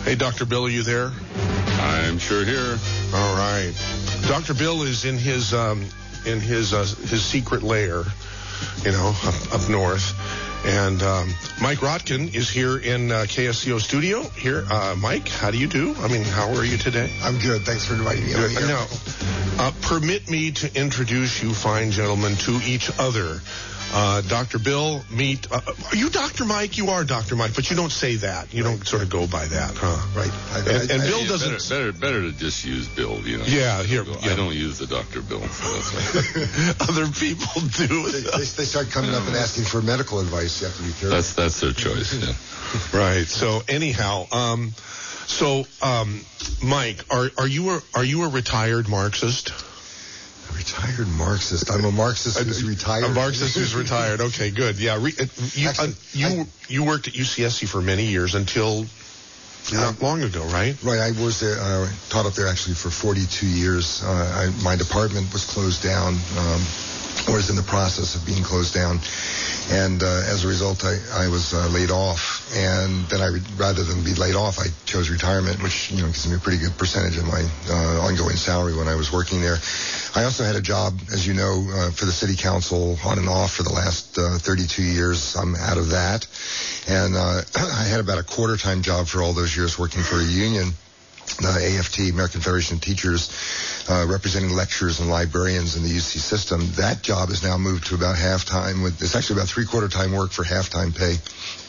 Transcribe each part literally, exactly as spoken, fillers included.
Hey, Doctor Bill, are you there? I'm sure here. All right. Doctor Bill is in his um, in his uh, his secret lair, you know, up, up north. And um, Mike Rotkin is here in uh, K S C O studio. Here, uh, Mike, how do you do? I mean, how are you today? I'm good. Thanks for inviting me over here. Now, uh, permit me to introduce you fine gentlemen to each other. Uh, Doctor Bill, meet, uh, are you Doctor Mike? You are Doctor Mike, but you don't say that. You don't sort of go by that, huh? Right. I, and, and I, Bill yeah, doesn't... Better, better, better to just use Bill, you know. Yeah, here. I Yeah. don't use the Doctor Bill. So that's Other people do. They, they, they start coming up and asking for medical advice. You have to be careful. That's, that's their choice, yeah. Right. So anyhow, um, so, um, Mike, are, are you a, are you a retired Marxist? Retired Marxist. I'm a Marxist who's retired. A Marxist who's retired. Okay, good. Yeah, re, uh, you Actually, uh, you I, you worked at U C S C for many years until not long ago, right? Right. I was there. Uh, taught up there actually for forty-two years. Uh, I, my department was closed down, um, or was in the process of being closed down, and uh, as a result, I I was uh, laid off. And then I, rather than be laid off, I chose retirement, which you know gives me a pretty good percentage of my uh, ongoing salary when I was working there. I also had a job, as you know, uh, for the city council on and off for the last uh, thirty-two years. I'm out of that. And uh, I had about a quarter-time job for all those years working for a union, the A F T, American Federation of Teachers, uh, representing lecturers and librarians in the U C system. That job is now moved to about half-time. With, it's actually about three-quarter-time work for half-time pay.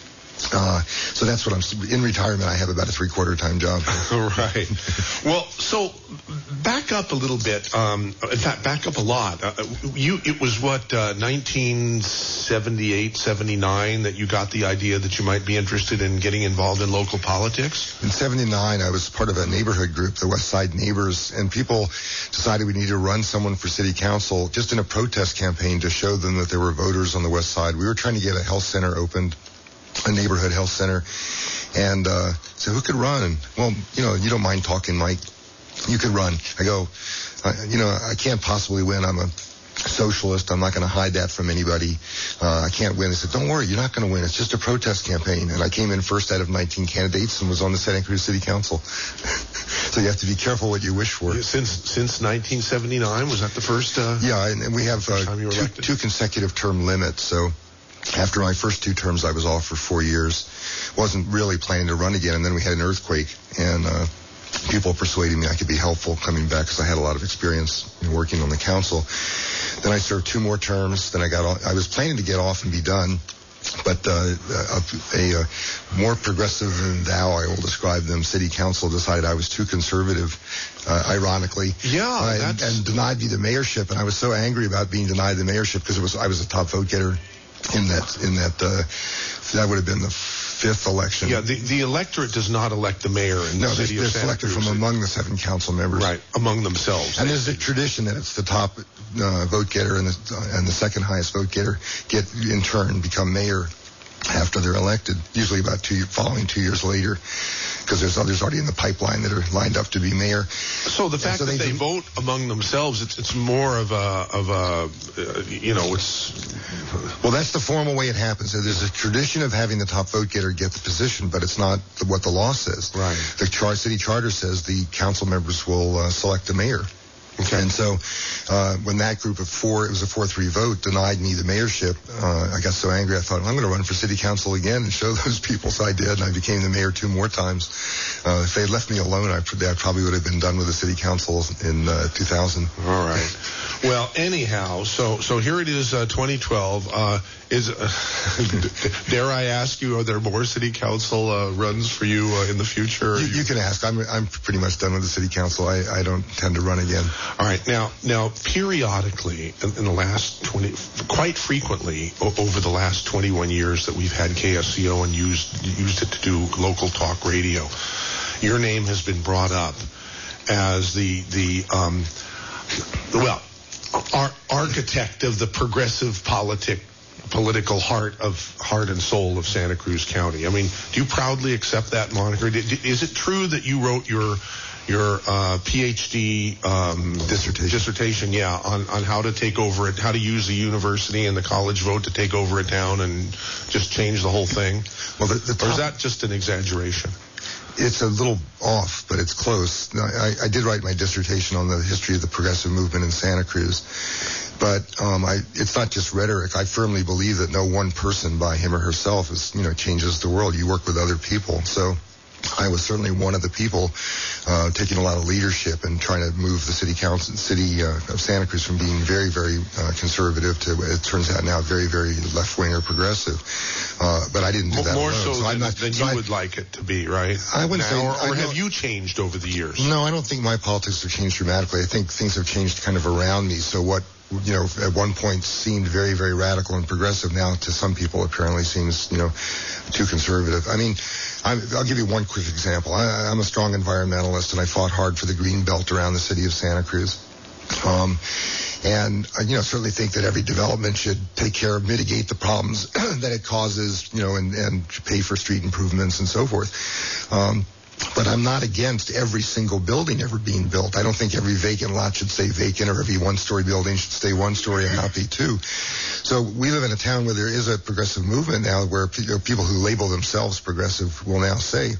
Uh, so that's what I'm, in retirement, I have about a three-quarter time job. Right. Well, so back up a little bit. Um, in fact, back up a lot. Uh, you, it was what, uh, nineteen seventy-eight, seventy-nine that you got the idea that you might be interested in getting involved in local politics? In seventy-nine, I was part of a neighborhood group, the West Side Neighbors, and people decided we needed to run someone for city council just in a protest campaign to show them that there were voters on the West Side. We were trying to get a health center opened, a neighborhood health center, and uh, so who could run? And, well, you know, you don't mind talking, Mike. You could run. I go, uh, you know, I can't possibly win. I'm a socialist. I'm not going to hide that from anybody. Uh, I can't win. They said, don't worry, you're not going to win. It's just a protest campaign. And I came in first out of nineteen candidates and was on the Santa Cruz City Council. So you have to be careful what you wish for. Yeah, since since nineteen seventy-nine, was that the first? Uh, yeah, and, and we have uh, two, two consecutive term limits. So after my first two terms, I was off for four years. Wasn't really planning to run again, and then we had an earthquake, and uh, people persuaded me I could be helpful coming back because I had a lot of experience in working on the council. Then I served two more terms. Then I got off. I was planning to get off and be done, but uh, a, a, a more progressive than thou, I will describe them, city council decided I was too conservative, uh, ironically. Yeah, uh, that's... and, and denied me the mayorship. And I was so angry about being denied the mayorship because it was I was a top vote getter in that in that uh, that would have been the fifth election. Yeah, the, the electorate does not elect the mayor in no, the city they're, of they're Santa selected Cruz. from among the seven council members. Right, among themselves. And there's a tradition that it's the top uh, vote getter and the, uh, and the second highest vote getter get in turn become mayor after they're elected, usually about two following two years later, because there's others already in the pipeline that are lined up to be mayor. So the fact so that they, they do, vote among themselves, it's it's more of a of a uh, you know it's well that's the formal way it happens. So there's a tradition of having the top vote getter get the position, but it's not what the law says. Right. The char- city charter says the council members will uh, select the mayor. Okay. And so uh, when that group of four, it was a four three vote, denied me the mayorship, uh, I got so angry I thought, well, I'm going to run for city council again and show those people. So I did, and I became the mayor two more times. Uh, if they had left me alone, I, I probably would have been done with the city council in uh, two thousand. All right. Well, anyhow, so so here it is, uh, twenty twelve. Uh, is uh, dare I ask you, are there more city council uh, runs for you uh, in the future? You, you, you can ask. I'm I'm pretty much done with the city council. I, I don't tend to run again. All right. Now, now, periodically, in, in the last twenty, quite frequently o- over the last twenty-one years that we've had K S C O and used used it to do local talk radio, your name has been brought up as the the um, well, ar- architect of the progressive politic. political heart of heart and soul of Santa Cruz County. I mean, do you proudly accept that moniker? Did, did, is it true that you wrote your your uh, PhD um, dissertation? Dissertation, yeah, on, on how to take over it, how to use the university and the college vote to take over a town and just change the whole thing. Well, the, the top, or is that just an exaggeration? It's a little off, but it's close. I, I did write my dissertation on the history of the progressive movement in Santa Cruz. But um, I, it's not just rhetoric. I firmly believe that no one person by him or herself is, you know, changes the world. You work with other people. So I was certainly one of the people uh, taking a lot of leadership and trying to move the city council, city uh, of Santa Cruz from being very, very uh, conservative to, it turns out now, very, very left-wing or progressive. Uh, but I didn't do that More alone. so, so than, I'm not, than so you I, would like it to be, right? I wouldn't now, say... Or, or I have you changed over the years? No, I don't think my politics have changed dramatically. I think things have changed kind of around me. So what, you know, at one point seemed very, very radical and progressive now to some people apparently seems, you know, too conservative. I mean, I'm, I'll give you one quick example. I, I'm a strong environmentalist, and I fought hard for the green belt around the city of Santa Cruz. Um, and, uh, you know, certainly think that every development should take care of, mitigate the problems that it causes, you know, and, and pay for street improvements and so forth. Um, But I'm not against every single building ever being built. I don't think every vacant lot should stay vacant or every one-story building should stay one-story and not be two. So we live in a town where there is a progressive movement now where people who label themselves progressive will now say,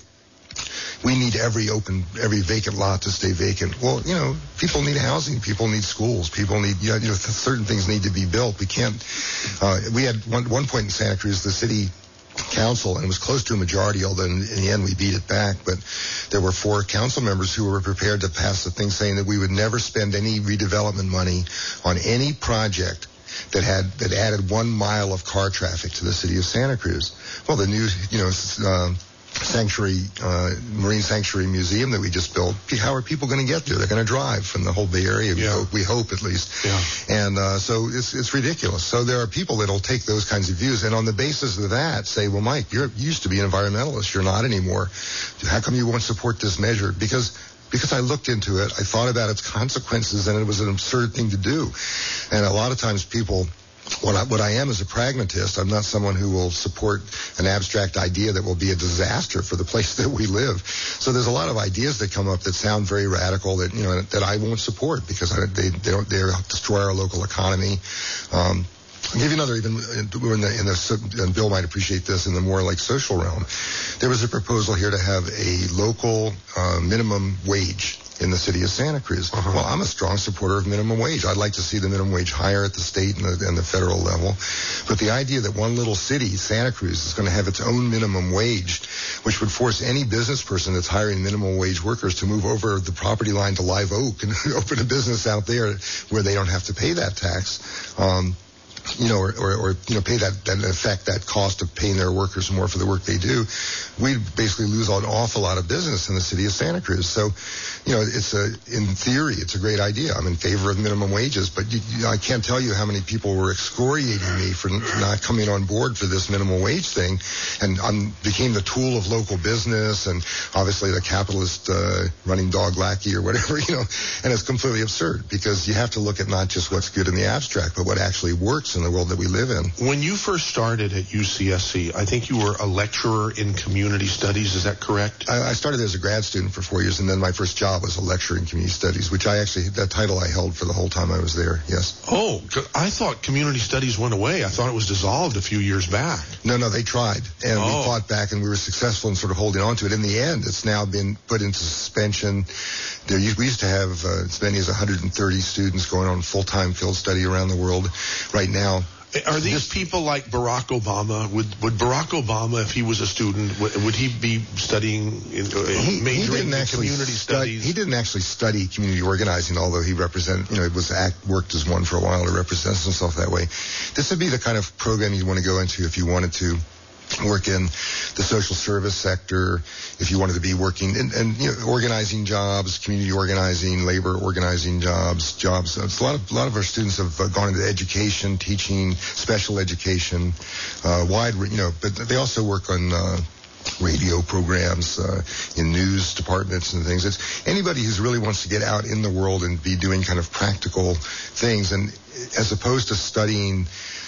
we need every open, every vacant lot to stay vacant. Well, you know, people need housing. People need schools. People need, you know, you know certain things need to be built. We can't, uh, we had one, one point in Santa Cruz, the city council, and it was close to a majority, although in, in the end we beat it back, but there were four council members who were prepared to pass the thing saying that we would never spend any redevelopment money on any project that had that added one mile of car traffic to the city of Santa Cruz. Well, the new, you know, uh, sanctuary, uh, Marine Sanctuary Museum that we just built, how are people going to get there? They're going to drive from the whole Bay Area, we, yeah. hope, we hope at least. Yeah. And uh, so it's it's ridiculous. So there are people that will take those kinds of views, and on the basis of that say, well, Mike, you're, you used to be an environmentalist. You're not anymore. How come you won't support this measure? Because Because I looked into it, I thought about its consequences, and it was an absurd thing to do. And a lot of times people... What I, what I am is a pragmatist. I'm not someone who will support an abstract idea that will be a disaster for the place that we live. So there's a lot of ideas that come up that sound very radical that, you know, that I won't support because I, they, they don't, they destroy our local economy. Um, I'll give you another, even in the, in the, and Bill might appreciate this, in the more like social realm. There was a proposal here to have a local uh, minimum wage in the city of Santa Cruz. Uh-huh. Well, I'm a strong supporter of minimum wage. I'd like to see the minimum wage higher at the state and the, and the federal level. But the idea that one little city, Santa Cruz, is going to have its own minimum wage, which would force any business person that's hiring minimum wage workers to move over the property line to Live Oak and open a business out there where they don't have to pay that tax. Um, you know, or, or, or, you know, pay that, that, in effect, that cost of paying their workers more for the work they do, we basically lose an awful lot of business in the city of Santa Cruz. So, you know, it's a, in theory, it's a great idea. I'm in favor of minimum wages, but you, you know, I can't tell you how many people were excoriating me for not coming on board for this minimum wage thing, and I became the tool of local business and obviously the capitalist uh, running dog lackey or whatever, you know, and it's completely absurd because you have to look at not just what's good in the abstract, but what actually works in the world that we live in. When you first started at U C S C, I think you were a lecturer in community studies. Is that correct? I, I started as a grad student for four years, and then my first job was a lecturer in community studies, which I actually, that title I held for the whole time I was there, yes. Oh, I thought community studies went away. I thought it was dissolved a few years back. No, no, they tried, and oh. we fought back, and we were successful in sort of holding on to it. In the end, it's now been put into suspension. There, we used to have uh, as many as one hundred thirty students going on full-time field study around the world. Right now, are these people like Barack Obama? Would would Barack Obama, if he was a student, would, would he be studying, in, he, majoring he in community studies? He didn't actually study community organizing, although he represented, you know, it was act, worked as one for a while to represent himself that way. This would be the kind of program you'd want to go into if you wanted to work in the social service sector, if you wanted to be working and, and you know, organizing jobs, community organizing, labor organizing jobs, jobs. So it's a lot of a lot of our students have uh, gone into education, teaching, special education, uh, wide, you know, but they also work on uh, radio programs, uh, in news departments and things. It's anybody who really wants to get out in the world and be doing kind of practical things, and as opposed to studying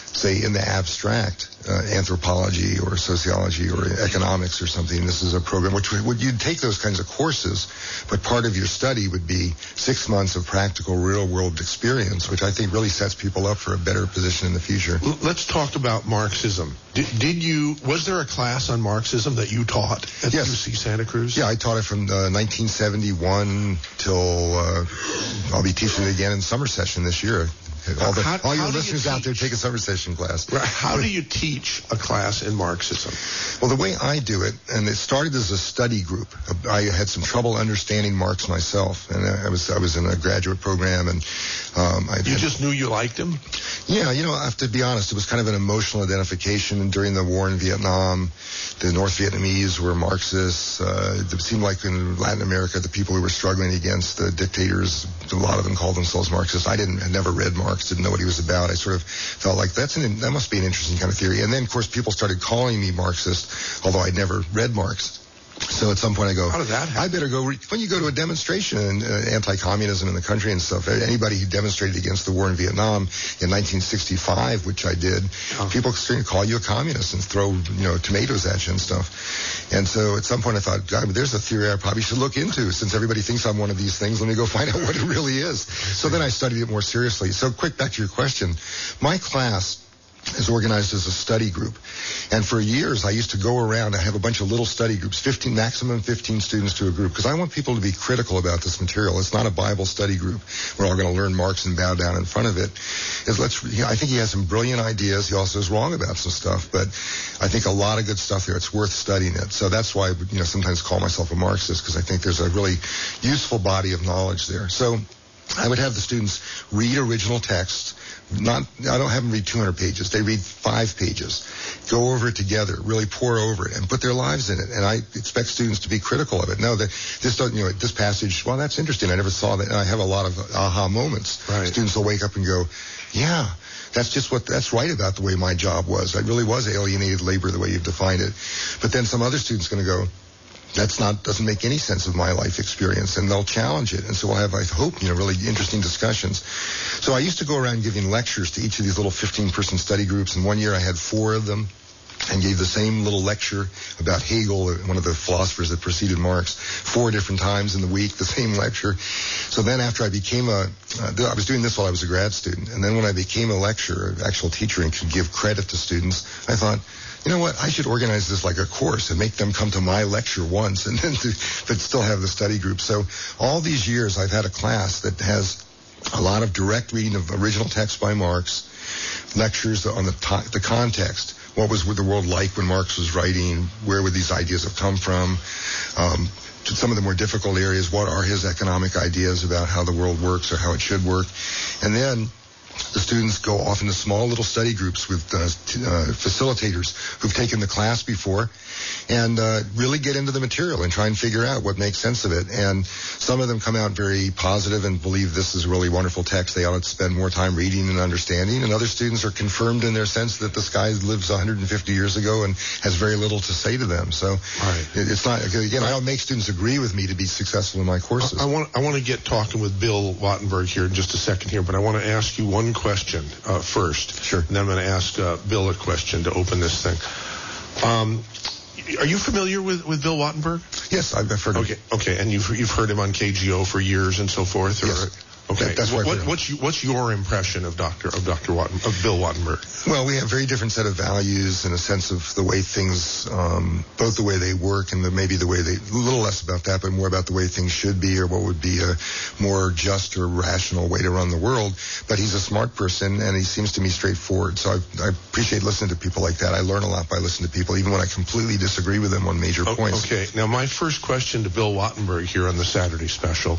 say, in the abstract, uh, anthropology or sociology or economics or something. This is a program which would, you'd take those kinds of courses, but part of your study would be six months of practical real-world experience, which I think really sets people up for a better position in the future. Let's talk about Marxism. Did, did you, was there a class on Marxism that you taught at yes. U C Santa Cruz? Yeah, I taught it from uh, nineteen seventy-one till uh, I'll be teaching it again in summer session this year. All, the, how, all your how listeners you out there, take a summer session class. Right. How do you teach a class in Marxism? Well, the way I do it, and it started as a study group. I had some trouble understanding Marx myself, and I was I was in a graduate program, and um, I you had, just knew you liked him. Yeah, you know, I have to be honest, it was kind of an emotional identification. And during the war in Vietnam, the North Vietnamese were Marxists. Uh, it seemed like in Latin America, the people who were struggling against the dictators, a lot of them called themselves Marxists. I didn't, had never read Marx, didn't know what he was about. I sort of felt like that's an, that must be an interesting kind of theory. And then, of course, people started calling me Marxist, although I'd never read Marx. So at some point I go, how did that happen? I better go, re- when you go to a demonstration in uh, anti-communism in the country and stuff, anybody who demonstrated against the war in Vietnam in nineteen sixty-five, which I did, oh. people started to call you a communist and throw, you know, tomatoes at you and stuff. And so at some point I thought, God, there's a theory I probably should look into. Since everybody thinks I'm one of these things, let me go find out what it really is. So then I studied it more seriously. So quick, back to your question. My class is organized as a study group. And for years, I used to go around. I have a bunch of little study groups, fifteen, maximum fifteen students to a group, because I want people to be critical about this material. It's not a Bible study group. We're all going to learn Marx and bow down in front of it. Is let's, you know, I think he has some brilliant ideas. He also is wrong about some stuff, but I think a lot of good stuff there. It's worth studying it. So that's why I would, you know, sometimes call myself a Marxist, because I think there's a really useful body of knowledge there. So I would have the students read original text. Not, I don't have them read two hundred pages. They read five pages. Go over it together, really pour over it, and put their lives in it. And I expect students to be critical of it. No, that this doesn't, you know, this passage, well, that's interesting. I never saw that. And I have a lot of aha moments. Right. Students will wake up and go, yeah, that's just what, that's right about the way my job was. I really was alienated labor the way you've defined it. But then some other student's going to go, that's not, doesn't make any sense of my life experience, and they'll challenge it. And so we'll have, I hope, you know, really interesting discussions. So I used to go around giving lectures to each of these little fifteen-person study groups, and one year I had four of them and gave the same little lecture about Hegel, one of the philosophers that preceded Marx, four different times in the week, the same lecture. So then after I became a, uh, I was doing this while I was a grad student, and then when I became a lecturer, an actual teacher, and could give credit to students, I thought, you know what, I should organize this like a course and make them come to my lecture once and then to, but still have the study group. So all these years I've had a class that has a lot of direct reading of original text by Marx, lectures on the, to- the context. What was the world like when Marx was writing? Where would these ideas have come from? Um, to some of the more difficult areas, what are his economic ideas about how the world works or how it should work? And then the students go off into small little study groups with uh, t- uh, facilitators who've taken the class before and uh, really get into the material and try and figure out what makes sense of it. And some of them come out very positive and believe this is a really wonderful text. They ought to spend more time reading and understanding. And other students are confirmed in their sense that this guy lives one hundred fifty years ago and has very little to say to them. So right. it, it's not, again, I don't make students agree with me to be successful in my courses. I, I want I want to get talking with Bill Wattenberg here in just a second here, but I want to ask you one question uh, first. Sure. And then I'm going to ask uh, Bill a question to open this thing. Um, are you familiar with, with Bill Wattenberg? Yes, I've heard okay, him. Okay, okay, and you've you've heard him on K G O for years and so forth? Or, yes. Okay. That, that's what, what, what, what's you, what's your impression of Doctor of Doctor Watten, of Bill Wattenberg? Well, we have a very different set of values and a sense of the way things, um, both the way they work and the, maybe the way they, a little less about that, but more about the way things should be or what would be a more just or rational way to run the world. But he's a smart person and he seems to me straightforward. So I, I appreciate listening to people like that. I learn a lot by listening to people, even when I completely disagree with them on major oh, points. Okay. Now, my first question to Bill Wattenberg here on the Saturday special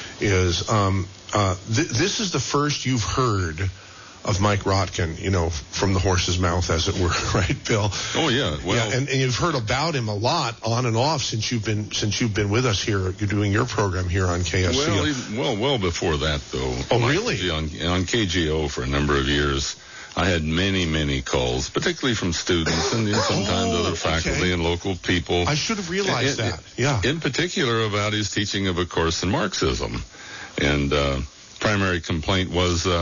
is, um, uh, th- this is the first you've heard of Mike Rotkin, you know, from the horse's mouth, as it were, right, Bill? Oh yeah, well, yeah, and, and you've heard about him a lot, on and off, since you've been since you've been with us here. You're doing your program here on K S C O. Well, even, well, well before that, though. Oh, like, really? On, on K G O for a number of years, I had many, many calls, particularly from students and you know, sometimes oh, other faculty okay. and local people. I should have realized in, that. Yeah. In particular, about his teaching of A Course in Marxism, and uh, primary complaint was. Uh,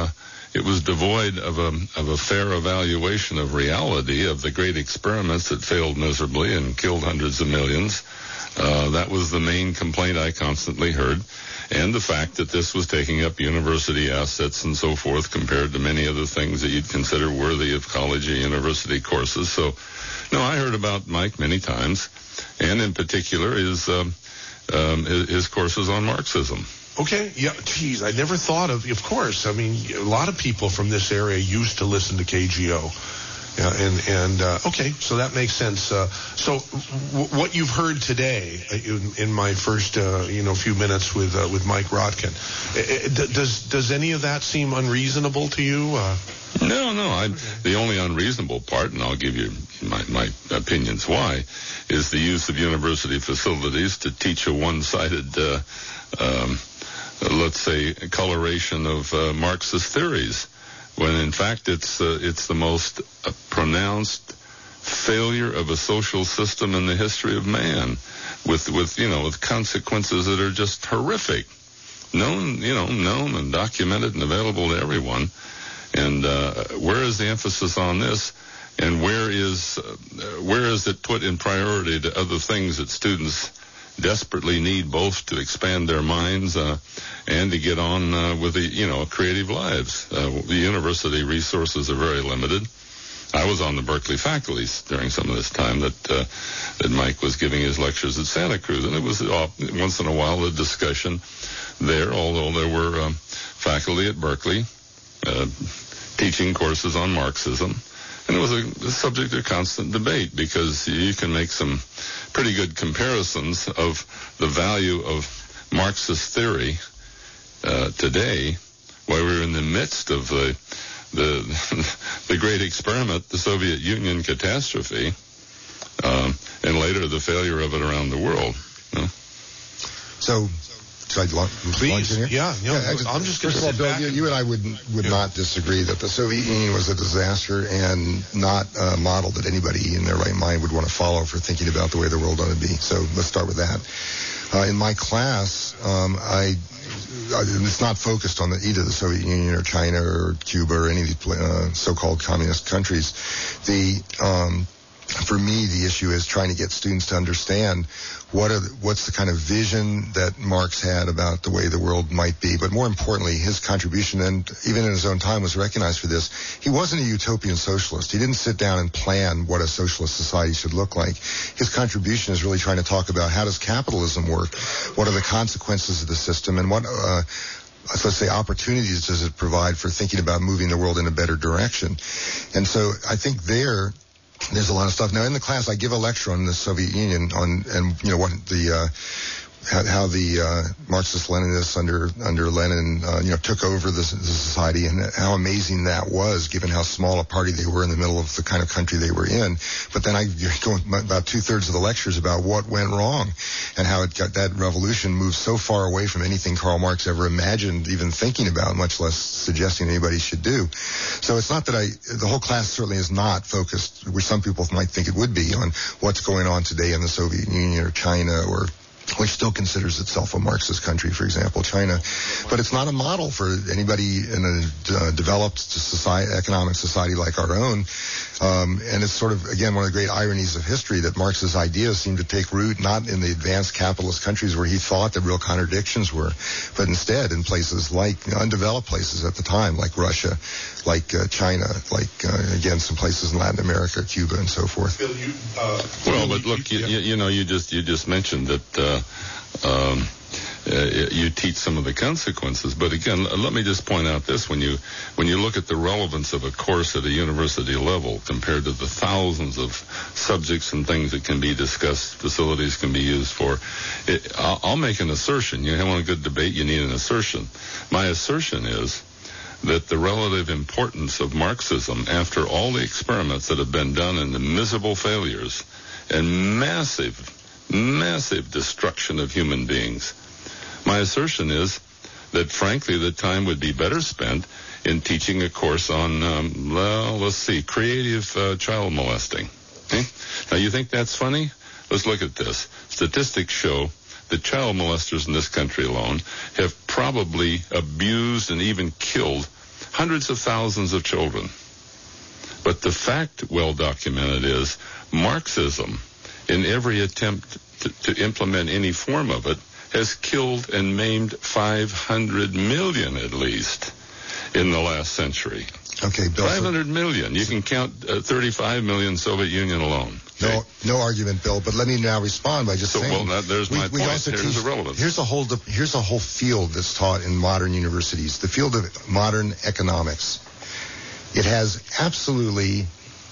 it was devoid of a of a fair evaluation of reality, of the great experiments that failed miserably and killed hundreds of millions. Uh, that was the main complaint I constantly heard, and the fact that this was taking up university assets and so forth compared to many other things that you'd consider worthy of college or university courses. So, no, I heard about Mike many times, and in particular his um, um, his courses on Marxism. Okay, yeah, geez, I never thought of, of course, I mean, a lot of people from this area used to listen to K G O. Yeah, and, and uh, okay, so that makes sense. Uh, so w- what you've heard today in, in my first, uh, you know, few minutes with uh, with Mike Rotkin, it, it, does does any of that seem unreasonable to you? Uh, no, no. I, the only unreasonable part, and I'll give you my, my opinions why, is the use of university facilities to teach a one-sided uh, um, Uh, let's say, coloration of uh, Marxist theories, when in fact it's uh, it's the most uh, pronounced failure of a social system in the history of man, with with you know with consequences that are just horrific, known you know known and documented and available to everyone. And uh, where is the emphasis on this? And where is uh, where is it put in priority to other things that students desperately need, both to expand their minds uh, and to get on uh, with the, you know, creative lives? Uh, the university resources are very limited. I was on the Berkeley faculty during some of this time that uh, that Mike was giving his lectures at Santa Cruz, and it was uh, once in a while a discussion there, although there were um, faculty at Berkeley uh, teaching courses on Marxism. And it was a, a subject of constant debate, because you can make some pretty good comparisons of the value of Marxist theory uh, today, while we're in the midst of the the, the great experiment, the Soviet Union catastrophe, um, and later the failure of it around the world. You know? So. Should I launch, Please, launch in here? yeah. You know, yeah I just, I'm just going to First of all, Bill, back you, you and I would would yeah. not disagree that the Soviet Union was a disaster and not a model that anybody in their right mind would want to follow for thinking about the way the world ought to be. So let's start with that. Uh, in my class, um, I, I it's not focused on the, either the Soviet Union or China or Cuba or any of these uh, so-called communist countries. The um, for me, the issue is trying to get students to understand what are the, what's the kind of vision that Marx had about the way the world might be. But more importantly, his contribution, and even in his own time was recognized for this, he wasn't a utopian socialist. He didn't sit down and plan what a socialist society should look like. His contribution is really trying to talk about how does capitalism work, what are the consequences of the system, and what uh, let's say opportunities does it provide for thinking about moving the world in a better direction. And so I think there There's a lot of stuff. Now, in the class, I give a lecture on the Soviet Union on, and, you know, what the, uh, how, how the, uh, Marxist-Leninists under, under Lenin, uh, you know, took over the, the society, and how amazing that was, given how small a party they were in the middle of the kind of country they were in. But then I go about two-thirds of the lectures about what went wrong, and how it got, that revolution moved so far away from anything Karl Marx ever imagined even thinking about, much less suggesting anybody should do. So it's not that I, the whole class certainly is not focused, which some people might think it would be, on what's going on today in the Soviet Union or China, or which still considers itself a Marxist country, for example, China. But it's not a model for anybody in a uh, developed society, economic society like our own. Um, and it's sort of, again, one of the great ironies of history that Marx's ideas seem to take root not in the advanced capitalist countries where he thought the real contradictions were, but instead in places like, you know, undeveloped places at the time, like Russia, like uh, China, like, uh, again, some places in Latin America, Cuba, and so forth. Bill, you, uh, well, but look, you, you, you know, you just you just mentioned that uh, um, uh, you teach some of the consequences. But again, let me just point out this: when you when you look at the relevance of a course at a university level compared to the thousands of subjects and things that can be discussed, facilities can be used for, it, I'll, I'll make an assertion. You want a good debate, you need an assertion. My assertion is that the relative importance of Marxism, after all the experiments that have been done and the miserable failures and massive, massive destruction of human beings, my assertion is that, frankly, the time would be better spent in teaching a course on, um, well, let's see, creative uh, child molesting. Okay? Now, you think that's funny? Let's look at this. Statistics show that child molesters in this country alone have probably abused and even killed hundreds of thousands of children. But the fact, well documented, is Marxism, in every attempt to, to implement any form of it, has killed and maimed five hundred million at least in the last century. Okay, Bill. five hundred million. You can count uh, thirty-five million Soviet Union alone. Okay? No, no argument, Bill. But let me now respond by just so, saying. Well, that, there's we, my we point. Also Here's teach, the relevance. Here's a whole. Here's a whole field that's taught in modern universities. The field of modern economics. It has absolutely,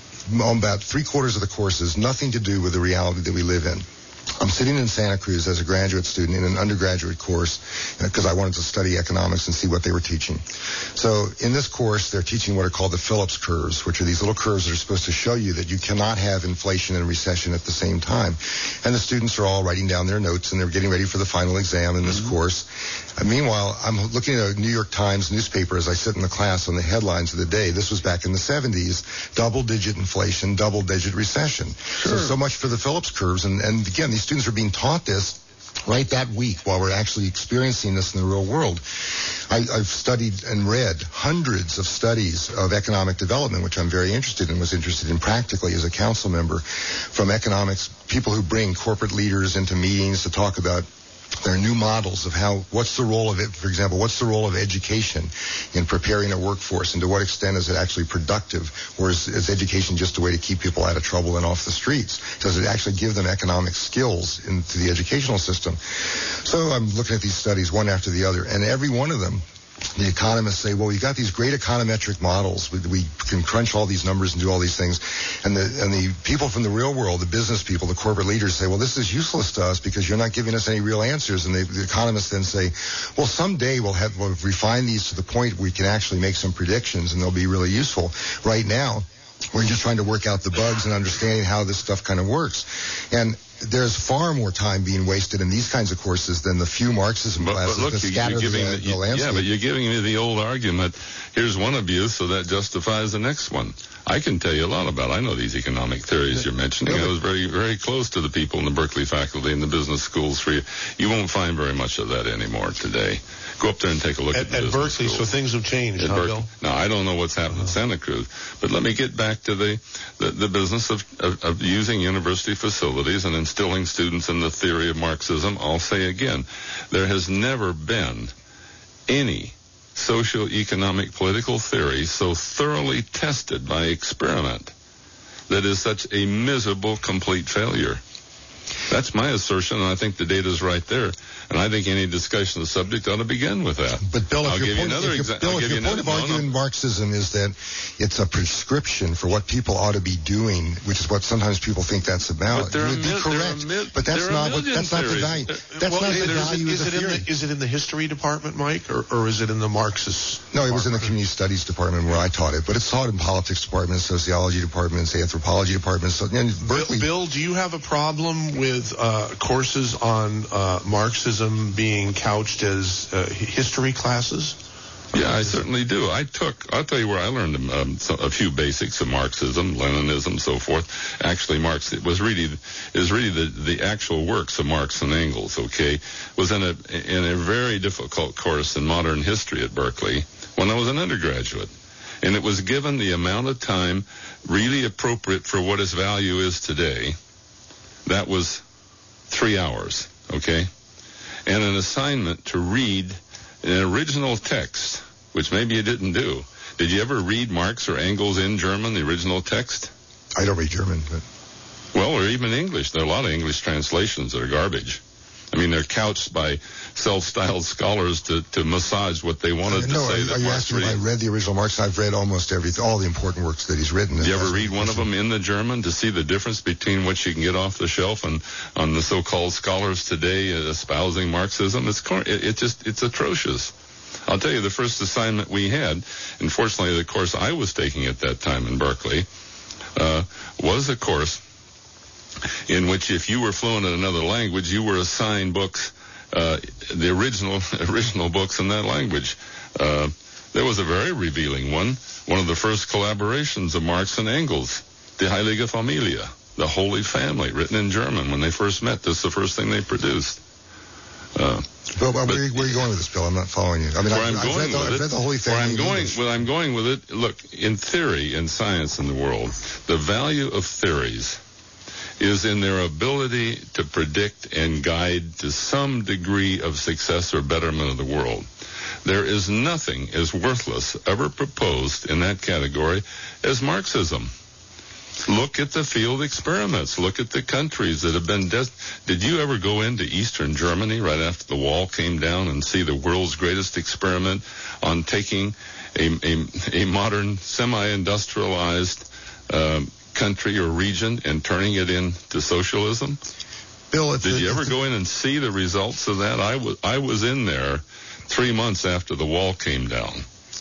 about three quarters of the courses, nothing to do with the reality that we live in. I'm sitting in Santa Cruz as a graduate student in an undergraduate course because I wanted to study economics and see what they were teaching. So in this course, they're teaching what are called the Phillips curves, which are these little curves that are supposed to show you that you cannot have inflation and recession at the same time. And the students are all writing down their notes, and they're getting ready for the final exam in this mm-hmm. course. And meanwhile, I'm looking at a New York Times newspaper as I sit in the class on the headlines of the day. This was back in the seventies, double-digit inflation, double-digit recession. Sure. So, so much for the Phillips curves. And, and again, these students are being taught this right that week while we're actually experiencing this in the real world. I, I've studied and read hundreds of studies of economic development, which I'm very interested in, was interested in practically as a council member, from economics, people who bring corporate leaders into meetings to talk about their new models of how, what's the role of it, for example, what's the role of education in preparing a workforce, and to what extent is it actually productive, or is, is education just a way to keep people out of trouble and off the streets? Does it actually give them economic skills into the educational system? So I'm looking at these studies one after the other, and every one of them, the economists say, well, we've got these great econometric models. We, we can crunch all these numbers and do all these things. And the, and the people from the real world, the business people, the corporate leaders say, well, this is useless to us because you're not giving us any real answers. And they, the economists then say, well, someday we'll have, we'll refine these to the point we can actually make some predictions and they'll be really useful. Right now, we're just trying to work out the bugs and understanding how this stuff kind of works. And there's far more time being wasted in these kinds of courses than the few Marxism but, classes but look, that you, scatter you're giving the, the, the you, landscape. Yeah, but you're giving me the old argument. Here's one abuse, so that justifies the next one. I can tell you a lot about. I know these economic theories you're mentioning. I was very, very close to the people in the Berkeley faculty and the business schools. For you, you won't find very much of that anymore today. Go up there and take a look at, at the at business Berkeley. schools. So things have changed, At huh, Berkeley. Bill? Now I don't know what's happened uh-huh. at Santa Cruz, but let me get back to the the, the business of, of of using university facilities and instilling students in the theory of Marxism. I'll say again, there has never been any socio-economic political theory so thoroughly tested by experiment that is such a miserable, complete failure. That's my assertion, and I think the data is right there. And I think any discussion of the subject ought to begin with that. But Bill, if I'll your give point, you another if your, exa- Bill, I'll if give your you point another, of arguing no, no. Marxism is that it's a prescription for what people ought to be doing, which is what sometimes people think that's about, But there you are would be mil- correct. there are mil- but that's there are not what, million that's not the theories. value. Uh, That's well, not is the it, value is of it the in theory. the is it in the history department, Mike, or, or is it in the Marxist? No, it was in the department? community studies department where I taught it, but it's taught in politics departments, sociology departments, anthropology departments. So, and Berkeley. Bill, Bill, do you have a problem with uh, courses on uh, Marxism being couched as uh, history classes? Yeah, I certainly do. I took, I'll tell you where I learned um, so, a few basics of Marxism, Leninism, so forth. Actually, Marx, it was really, is really the, the actual works of Marx and Engels, okay, was in a, in a very difficult course in modern history at Berkeley when I was an undergraduate. And it was given the amount of time really appropriate for what its value is today. That was three hours, okay? And an assignment to read an original text, which maybe you didn't do. Did you ever read Marx or Engels in German, the original text? I don't read German, but... Well, or even English. There are a lot of English translations that are garbage. I mean, they're couched by self-styled scholars to, to massage what they wanted uh, to no, say. Are, that are you Marx asking if read. I read the original Marx? I've read almost every, all the important works that he's written. Did you ever read one of them in the German to see the difference between what you can get off the shelf and on the so-called scholars today espousing Marxism? It's it, it just it's atrocious. I'll tell you, the first assignment we had, unfortunately the course I was taking at that time in Berkeley, uh, was a course in which if you were fluent in another language, you were assigned books, uh, the original original books in that language. Uh, there was a very revealing one, one of the first collaborations of Marx and Engels, Die Heilige Familie, the Holy Family, written in German when they first met. This is the first thing they produced. Uh, Bill, where, are you, where are you going with this, Bill? I'm not following you. I mean, where I've, I'm I've, going read the, with I've it, read the Holy where I'm Family. going, well, I'm going with it. Look, in theory, in science in the world, the value of theories is in their ability to predict and guide to some degree of success or betterment of the world. There is nothing as worthless ever proposed in that category as Marxism. Look at the field experiments. Look at the countries that have been... Des- Did you ever go into Eastern Germany right after the wall came down and see the world's greatest experiment on taking a, a, a modern, semi-industrialized uh, country or region and turning it into socialism? Bill, Did the, you ever go in and see the results of that? I was, I was in there three months after the wall came down.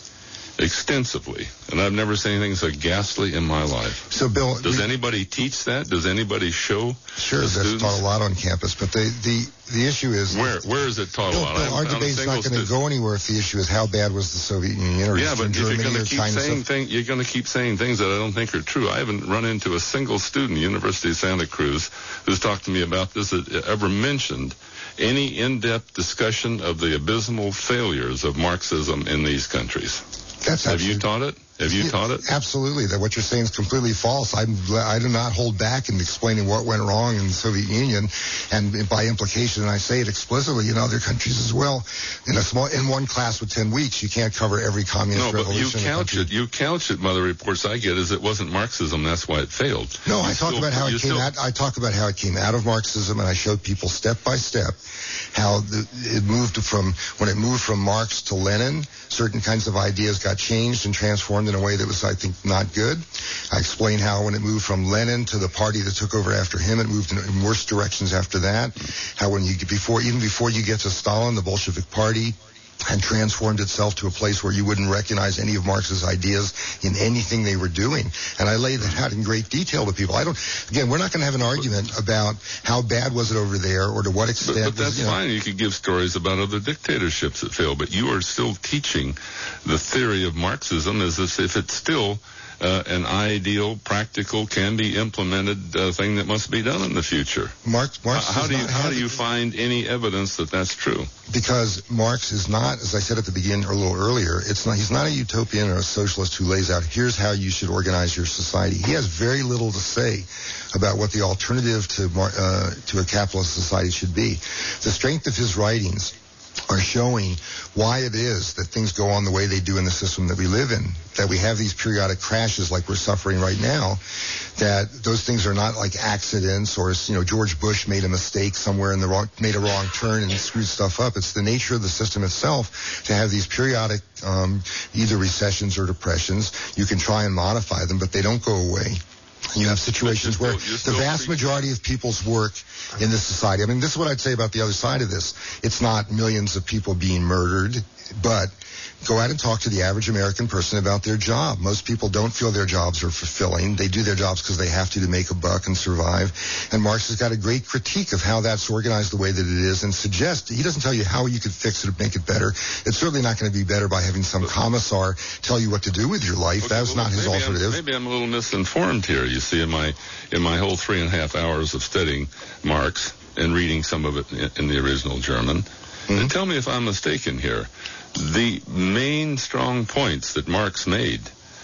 Extensively, and I've never seen anything so ghastly in my life. So, Bill, does we, anybody teach that? Does anybody show? Sure, the that's students? taught a lot on campus, but the the, the issue is where where is it taught Bill, a lot? Bill, our debate's not going to go anywhere if the issue is how bad was the Soviet Union or yeah, Eastern but Germany if you're going or to keep China. saying things, you're going to keep saying things that I don't think are true. I haven't run into a single student at University of Santa Cruz who's talked to me about this that ever mentioned any in-depth discussion of the abysmal failures of Marxism in these countries. That's Have you taught it? Have you yeah, taught it? Absolutely. That what you're saying is completely false. I'm, I do not hold back in explaining what went wrong in the Soviet Union, and by implication, and I say it explicitly in other countries as well. In a small, in one class with ten weeks, you can't cover every communist no, but revolution. you couch it. You couch it. By the reports I get, is it wasn't Marxism. That's why it failed. No, you I talk still, about how it came still, out. I talk about how it came out of Marxism, and I showed people step by step how the, it moved from when it moved from Marx to Lenin. Certain kinds of ideas got changed and transformed in a way that was, I think, not good. I explained how when it moved from Lenin to the party that took over after him, it moved in, in worse directions after that. How when you before even before you get to Stalin, the Bolshevik Party had transformed itself to a place where you wouldn't recognize any of Marx's ideas in anything they were doing. And I laid that out in great detail to people. I don't, again, we're not going to have an argument about how bad was it over there or to what extent. But, but that's was, you know, fine. You could give stories about other dictatorships that failed, but you are still teaching the theory of Marxism as if it's still Uh, an ideal, practical, can be implemented uh, thing that must be done in the future. Marx, Marx uh, how do you how have, do you find any evidence that that's true? Because Marx is not, as I said at the beginning or a little earlier, it's not. He's not a utopian or a socialist who lays out here's how you should organize your society. He has very little to say about what the alternative to uh, to a capitalist society should be. The strength of his writings are showing why it is that things go on the way they do in the system that we live in, that we have these periodic crashes like we're suffering right now, that those things are not like accidents or, you know, George Bush made a mistake somewhere in the wrong, made a wrong turn and screwed stuff up. It's the nature of the system itself to have these periodic um, either recessions or depressions. You can try and modify them, but they don't go away. You have situations where the vast majority of people's work in this society, I mean, this is what I'd say about the other side of this. It's not millions of people being murdered, but go out and talk to the average American person about their job. Most people don't feel their jobs are fulfilling. They do their jobs because they have to to make a buck and survive. And Marx has got a great critique of how that's organized the way that it is and suggests, he doesn't tell you how you could fix it or make it better. It's certainly not going to be better by having some commissar tell you what to do with your life. Okay, That's well, not his maybe alternative. I'm, maybe I'm a little misinformed here. You see, in my in my whole three and a half hours of studying Marx and reading some of it in, in the original German, mm-hmm. and tell me if I'm mistaken here. The main strong points that Marx made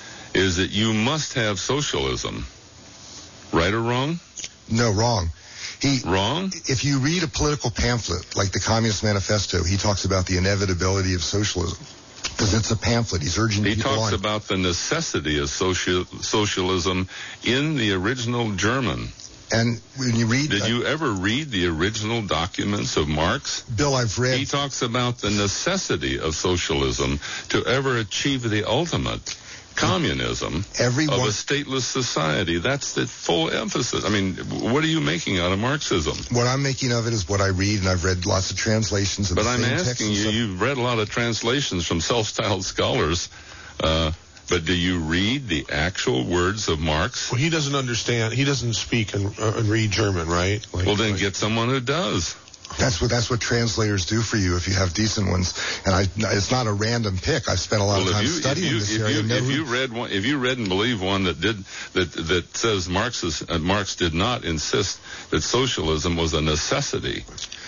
is that you must have socialism. Right or wrong? No, wrong. He, wrong? If you read a political pamphlet like the Communist Manifesto, he talks about the inevitability of socialism. Because it's a pamphlet. He's urging he people on. He talks about the necessity of social, socialism in the original German. And when you read... Did uh, you ever read the original documents of Marx? Bill, I've read... He talks about the necessity of socialism to ever achieve the ultimate communism Everyone, of a stateless society. That's the full emphasis. I mean, what are you making out of Marxism? What I'm making of it is what I read, and I've read lots of translations of but the I'm same text. asking you, you've read a lot of translations from self-styled scholars, uh, but do you read the actual words of Marx? Well, he doesn't understand. He doesn't speak and, uh, and read German, right? Like, well, then like, get someone who does. That's what that's what translators do for you if you have decent ones. And I, it's not a random pick. I've spent a lot well, of time you, studying you, this if area. You, if you read one, if you read and believe one that did that that says Marx is, uh, Marx did not insist that socialism was a necessity.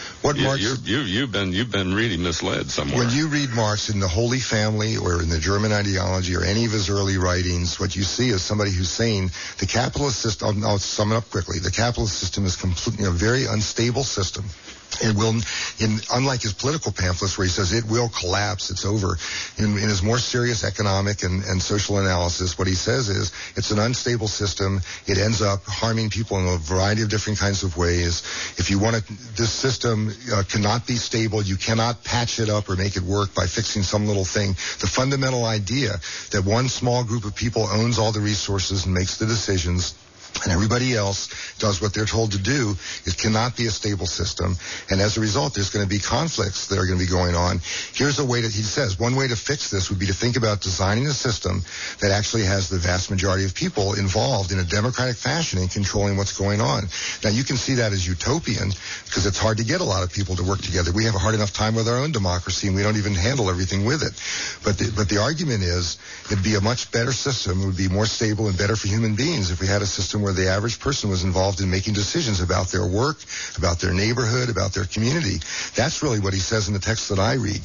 What you, Marx, you're, you, you've been you've been really misled somewhere. When you read Marx in the Holy Family or in the German Ideology or any of his early writings, what you see is somebody who's saying the capitalist system, I'll, I'll sum it up quickly, the capitalist system is completely a very unstable system. It will, in, unlike his political pamphlets where he says it will collapse, it's over, in, in his more serious economic and, and social analysis, what he says is it's an unstable system. It ends up harming people in a variety of different kinds of ways. If you want to, this system uh, cannot be stable. You cannot patch it up or make it work by fixing some little thing. The fundamental idea that one small group of people owns all the resources and makes the decisions, and everybody else does what they're told to do, it cannot be a stable system. And as a result, there's going to be conflicts that are going to be going on. Here's a way that he says, one way to fix this would be to think about designing a system that actually has the vast majority of people involved in a democratic fashion in controlling what's going on. Now, you can see that as utopian because it's hard to get a lot of people to work together. We have a hard enough time with our own democracy, and we don't even handle everything with it. But the, but the argument is it'd be a much better system. It would be more stable and better for human beings if we had a system where the average person was involved in making decisions about their work, about their neighborhood, about their community. That's really what he says in the text that I read.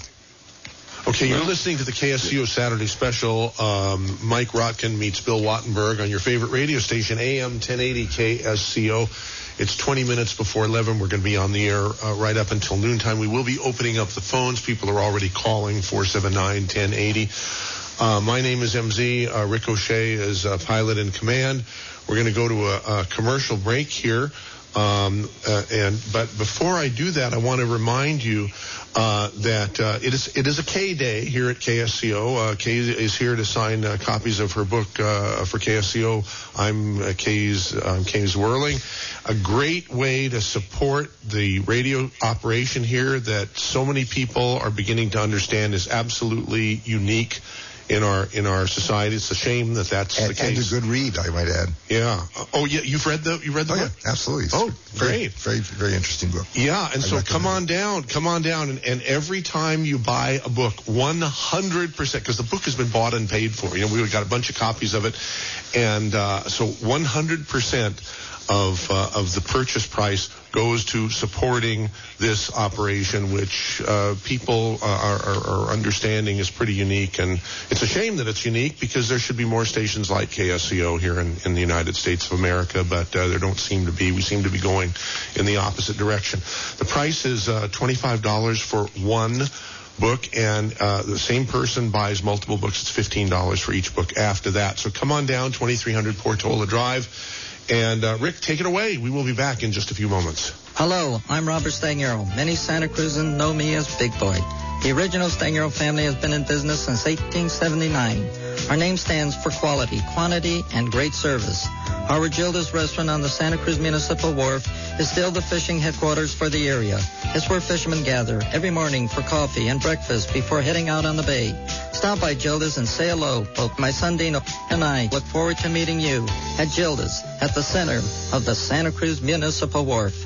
Okay, you're listening to the K S C O Saturday Special. Um, Mike Rotkin meets Bill Wattenberg on your favorite radio station, A M ten eighty K S C O. It's twenty minutes before eleven. We're going to be on the air uh, right up until noontime. We will be opening up the phones. People are already calling, four seven nine, one oh eight oh. Uh, my name is M Z. Uh, Rick O'Shea is uh, pilot in command. We're going to go to a, a commercial break here. Um, uh, and but before I do that, I want to remind you uh, that uh, it is it is a K day here at K S C O. Uh, Kay is here to sign uh, copies of her book uh, for K S C O. I'm uh, Kay's um, Kay's Whirling. A great way to support the radio operation here that so many people are beginning to understand is absolutely unique in our in our society. It's a shame that that's and, the case. And a good read, I might add. Yeah. Oh, yeah. You've read the you read the oh, book? Yeah, absolutely. It's oh, great. Very, very, very interesting book. Yeah, and I so come on it. down, come on down, and, and every time you buy a book, one hundred percent, because the book has been bought and paid for. You know, we got a bunch of copies of it, and uh, so one hundred percent of uh, of the purchase price goes to supporting this operation, which uh, people are, are, are understanding is pretty unique. And it's a shame that it's unique because there should be more stations like K S C O here in, in the United States of America, but uh, there don't seem to be. We seem to be going in the opposite direction. The price is uh, twenty-five dollars for one book, and uh, the same person buys multiple books. It's fifteen dollars for each book after that. So come on down, twenty-three hundred Portola Drive. And, uh, Rick, take it away. We will be back in just a few moments. Hello, I'm Robert Stagnero. Many Santa Cruzans know me as Big Boy. The original Stagnero family has been in business since eighteen seventy-nine. Our name stands for quality, quantity, and great service. Our Gilda's restaurant on the Santa Cruz Municipal Wharf is still the fishing headquarters for the area. It's where fishermen gather every morning for coffee and breakfast before heading out on the bay. Stop by Gilda's and say hello. Both my son Dino and I look forward to meeting you at Gilda's at the center of the Santa Cruz Municipal Wharf.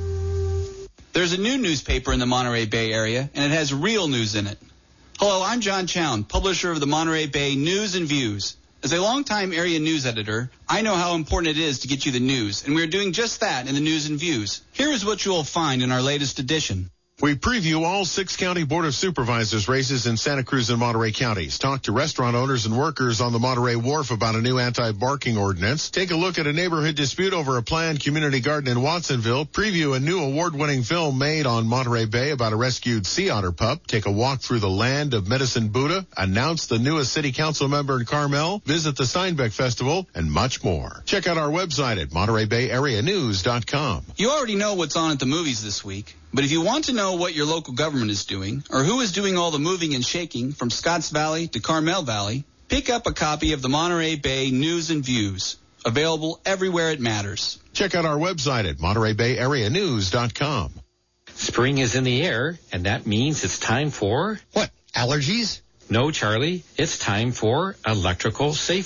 There's a new newspaper in the Monterey Bay area, and it has real news in it. Hello, I'm John Chown, publisher of the Monterey Bay News and Views. As a longtime area news editor, I know how important it is to get you the news, and we're doing just that in the News and Views. Here is what you will find in our latest edition. We preview all six county Board of Supervisors races in Santa Cruz and Monterey counties. Talk to restaurant owners and workers on the Monterey Wharf about a new anti-barking ordinance. Take a look at a neighborhood dispute over a planned community garden in Watsonville. Preview a new award-winning film made on Monterey Bay about a rescued sea otter pup. Take a walk through the land of Medicine Buddha. Announce the newest city council member in Carmel. Visit the Steinbeck Festival and much more. Check out our website at Monterey Bay Area News dot com. You already know what's on at the movies this week. But if you want to know what your local government is doing, or who is doing all the moving and shaking from Scotts Valley to Carmel Valley, pick up a copy of the Monterey Bay News and Views, available everywhere it matters. Check out our website at Monterey Bay Area News dot com. Spring is in the air, and that means it's time for... What, allergies? No, Charlie, it's time for electrical safety. Oh,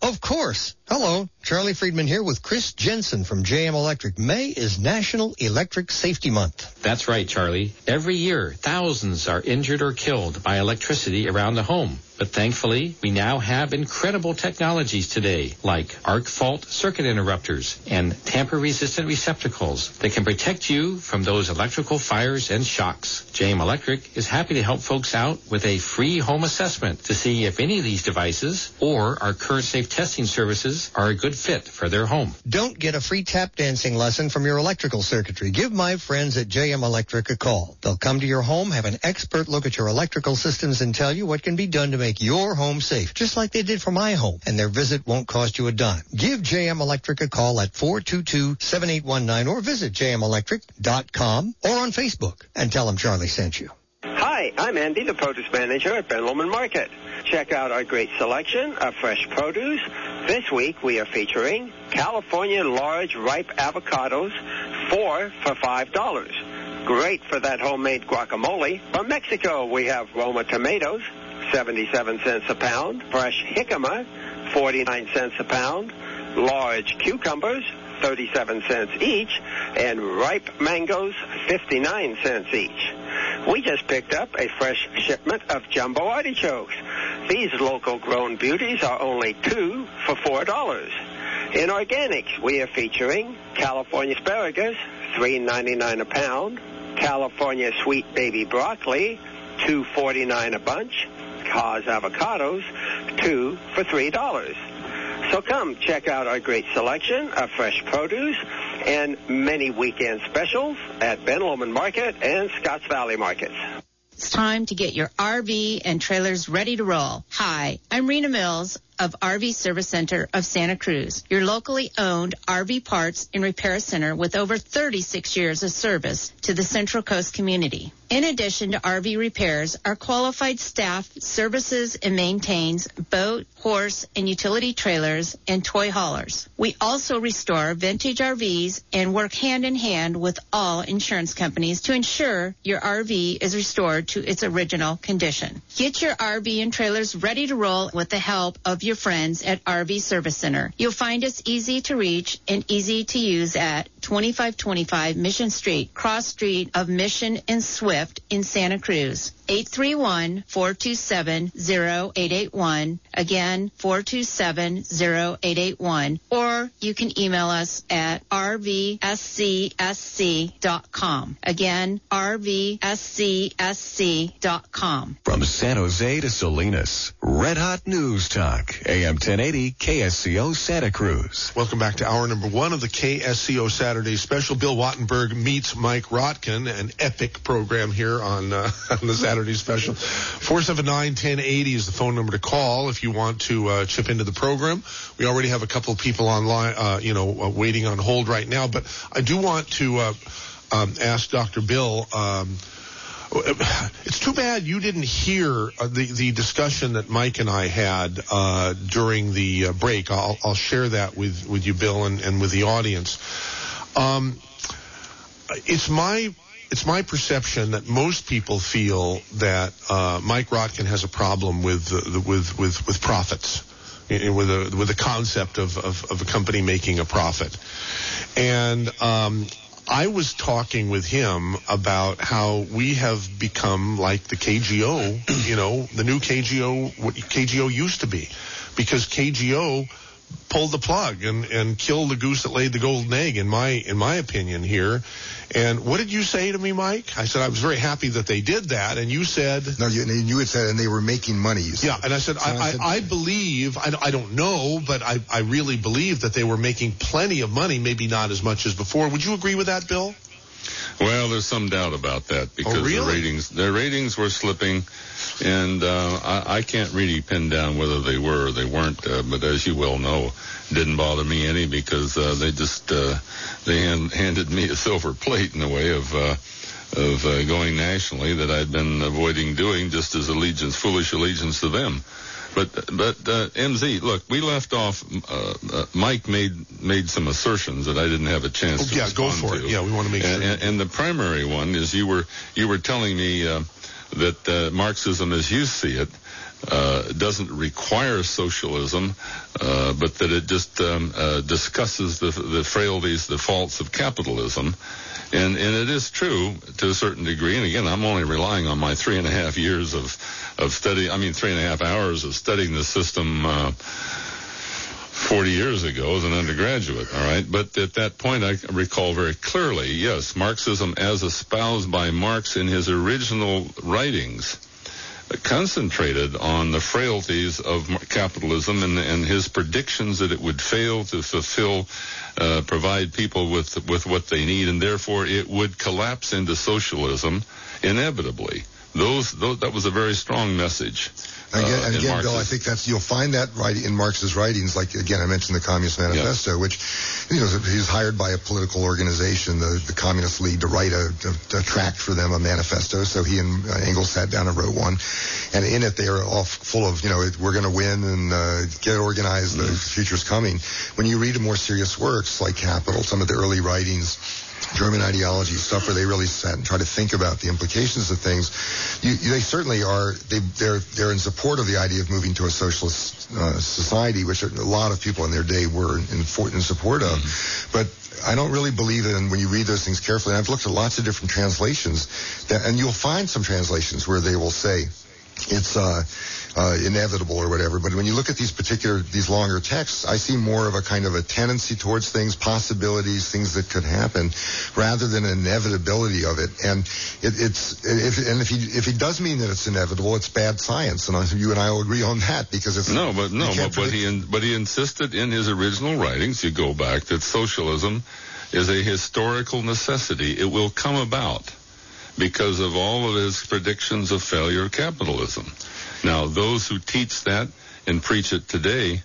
Of course. Hello, Charlie Friedman here with Chris Jensen from J M Electric. May is National Electric Safety Month. That's right, Charlie. Every year, thousands are injured or killed by electricity around the home. But thankfully, we now have incredible technologies today, like arc fault circuit interrupters and tamper-resistant receptacles that can protect you from those electrical fires and shocks. J M Electric is happy to help folks out with a free home assessment to see if any of these devices or our current safe testing services are a good fit for their home. Don't get a free tap dancing lesson from your electrical circuitry. Give my friends at J M Electric a call. They'll come to your home, have an expert look at your electrical systems, and tell you what can be done to make your home safe, just like they did for my home. And their visit won't cost you a dime. Give J M Electric a call at four two two, seven eight one nine or visit j m electric dot com or on Facebook and tell them Charlie sent you. Hi, I'm Andy, the produce manager at Ben Lomond Market. Check out our great selection of fresh produce. This week we are featuring California large ripe avocados, four for five dollars. Great for that homemade guacamole. From Mexico we have Roma tomatoes, seventy-seven cents a pound. Fresh jicama, forty-nine cents a pound. Large cucumbers, thirty-seven cents each. And ripe mangoes, fifty-nine cents each. We just picked up a fresh shipment of jumbo artichokes. These local grown beauties are only two for four dollars. In organics, we are featuring California asparagus, three ninety-nine a pound. California sweet baby broccoli, two forty-nine a bunch. Hass avocados, two for three dollars. So come check out our great selection of fresh produce and many weekend specials at Ben Lomond Market and Scotts Valley Markets. It's time to get your R V and trailers ready to roll. Hi, I'm Rena Mills of R V Service Center of Santa Cruz, your locally owned R V parts and repair center with over thirty-six years of service to the Central Coast community. In addition to R V repairs, our qualified staff services and maintains boat, horse, and utility trailers and toy haulers. We also restore vintage R Vs and work hand in hand with all insurance companies to ensure your R V is restored to its original condition. Get your R V and trailers ready to roll with the help of your friends at R V Service Center. You'll find us easy to reach and easy to use at twenty-five twenty-five Mission Street, cross street of Mission and Swift in Santa Cruz. eight three one, four two seven, zero eight eight one. Again, four two seven, zero eight eight one. Or you can email us at r v s c s c dot com. Again, r v s c s c dot com. From San Jose to Salinas, Red Hot News Talk, A M ten eighty K S C O Santa Cruz. Welcome back to hour number one of the K S C O Saturday Special. Bill Wattenberg meets Mike Rotkin, an epic program here on, uh, on the Saturday Special. four seven nine, one oh eight oh is the phone number to call if you want to uh, chip into the program. We already have a couple of people online, uh, you know, uh, waiting on hold right now. But I do want to uh, um, ask Doctor Bill, um, it's too bad you didn't hear uh, the, the discussion that Mike and I had uh, during the uh, break. I'll, I'll share that with, with you, Bill, and, and with the audience. Um, it's my it's my perception that most people feel that uh, Mike Rotkin has a problem with uh, with with with profits, with a with the concept of, of of a company making a profit, and um, I was talking with him about how we have become like the K G O, you know, the new K G O, what K G O used to be, because K G O pulled the plug and, and killed the goose that laid the golden egg, in my in my opinion here. And what did you say to me, Mike? I said I was very happy that they did that, and you said... No, you, you had said, and they were making money. You said. Yeah, and I said, so I, I, said I, I believe, I, I don't know, but I, I really believe that they were making plenty of money, maybe not as much as before. Would you agree with that, Bill? Well, there's some doubt about that, because oh, really? the ratings their ratings were slipping, and uh, I, I can't really pin down whether they were or they weren't. Uh, but as you well know, it didn't bother me any, because uh, they just uh, they hand, handed me a silver plate in a way of uh, of uh, going nationally that I'd been avoiding doing, just as allegiance, foolish allegiance to them. But but uh, M Z, look, we left off. Uh, uh, Mike made made some assertions that I didn't have a chance oh, to yeah, respond go for to. it. Yeah, we want to make and, sure. And, and the primary one is you were you were telling me uh, that uh, Marxism, as you see it, uh, doesn't require socialism, uh, but that it just um, uh, discusses the, the frailties, the faults of capitalism. And, and it is true to a certain degree. And again, I'm only relying on my three and a half years of, of study, I mean, three and a half hours of studying the system, uh, forty years ago as an undergraduate, all right? But at that point, I recall very clearly, yes, Marxism as espoused by Marx in his original writings concentrated on the frailties of capitalism and, and his predictions that it would fail to fulfill, uh, provide people with, with what they need, and therefore it would collapse into socialism inevitably. Those, those that was a very strong message. Again, uh, and again, Bill, I think that's, you'll find that right in Marx's writings. Like, again, I mentioned the Communist Manifesto, yeah. which, you know, he was hired by a political organization, the, the Communist League, to write a, a, a tract for them, a manifesto. So he and uh, Engels sat down and wrote one. And in it, they are all full of, you know, we're going to win and uh, get organized, mm-hmm. the future's coming. When you read more serious works like Capital, some of the early writings, German ideology, stuff where they really sat and tried to think about the implications of things. You, you, they certainly are, they, they're, they're in support of the idea of moving to a socialist uh, society, which a lot of people in their day were in, in support of. Mm-hmm. But I don't really believe it, and when you read those things carefully, and I've looked at lots of different translations, that, and you'll find some translations where they will say it's uh, uh, inevitable or whatever. But when you look at these particular, these longer texts, I see more of a kind of a tendency towards things, possibilities, things that could happen, rather than an inevitability of it. And it, it's, if, and if he if he does mean that it's inevitable, it's bad science, and I, you and I will agree on that because it's no, but no, but, but he in, but he insisted in his original writings, you go back, that socialism is a historical necessity. It will come about because of all of his predictions of failure of capitalism. Now, those who teach that and preach it today,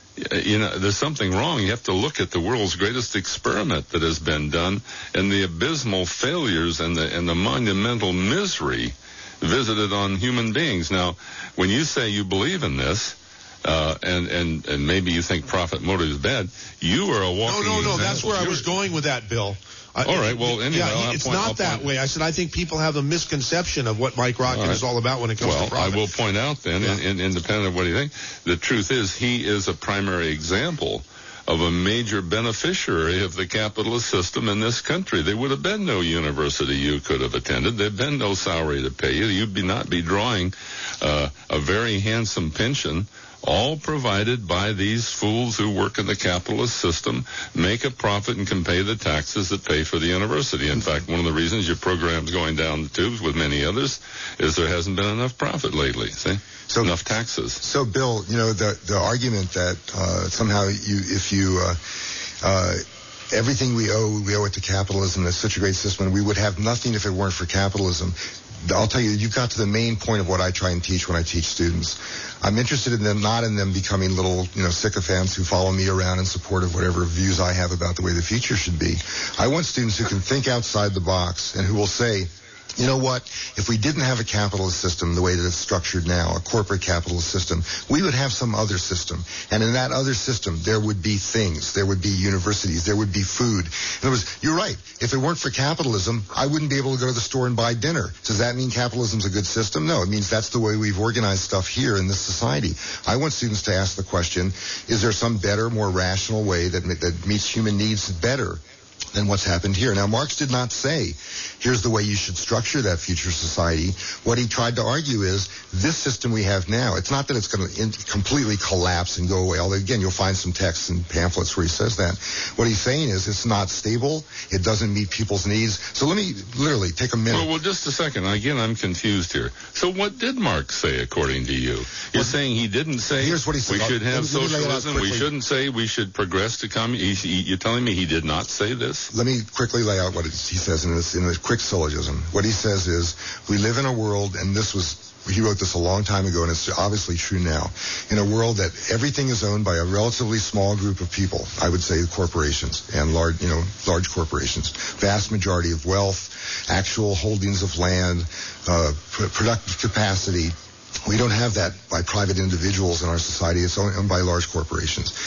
you know, there's something wrong. You have to look at the world's greatest experiment that has been done and the abysmal failures and the and the monumental misery visited on human beings. Now, when you say you believe in this, uh, and, and, and maybe you think profit motive is bad, you are a walking No, no, no, example. that's where I was going with that, Bill. All right, well, anyway, yeah, I'll it's point, not I'll that point. way. I said I think people have a misconception of what Mike Rotkin All right. is all about when it comes well, to profit. I will point out then, yeah. in, in, independent of what you think, the truth is he is a primary example of a major beneficiary of the capitalist system in this country. There would have been no university you could have attended. There would have been no salary to pay you. You'd be not be drawing uh, a very handsome pension, all provided by these fools who work in the capitalist system, make a profit, and can pay the taxes that pay for the university. In fact, one of the reasons your program's going down the tubes with many others is there hasn't been enough profit lately, see? So, enough taxes. So, Bill, you know, the the argument that uh, somehow you, if you, uh, uh, everything we owe, we owe it to capitalism, and it's such a great system, and we would have nothing if it weren't for capitalism. I'll tell you, you got to the main point of what I try and teach when I teach students. I'm interested in them, not in them becoming little, you know, sycophants who follow me around in support of whatever views I have about the way the future should be. I want students who can think outside the box and who will say, you know what, if we didn't have a capitalist system the way that it's structured now, a corporate capitalist system, we would have some other system. And in that other system, there would be things. There would be universities. There would be food. In other words, you're right. If it weren't for capitalism, I wouldn't be able to go to the store and buy dinner. Does that mean capitalism's a good system? No, it means that's the way we've organized stuff here in this society. I want students to ask the question, is there some better, more rational way that, that meets human needs better than what's happened here? Now, Marx did not say, here's the way you should structure that future society. What he tried to argue is, this system we have now, it's not that it's going to in- completely collapse and go away, although, again, you'll find some texts and pamphlets where he says that. What he's saying is, it's not stable, it doesn't meet people's needs. So let me literally take a minute. Well, well just a second. Again, I'm confused here. So what did Marx say, according to you? You're well, saying he didn't say here's what he said. we should have let me, socialism, let me we shouldn't say we should progress to communism. You're telling me he did not say this? Let me quickly lay out what he says in this, in a quick syllogism. What he says is, we live in a world, and this was, he wrote this a long time ago, and it's obviously true now, in a world that everything is owned by a relatively small group of people. I would say corporations and large, you know, large corporations. Vast majority of wealth, actual holdings of land, uh, pr- productive capacity. We don't have that by private individuals in our society. It's owned by large corporations.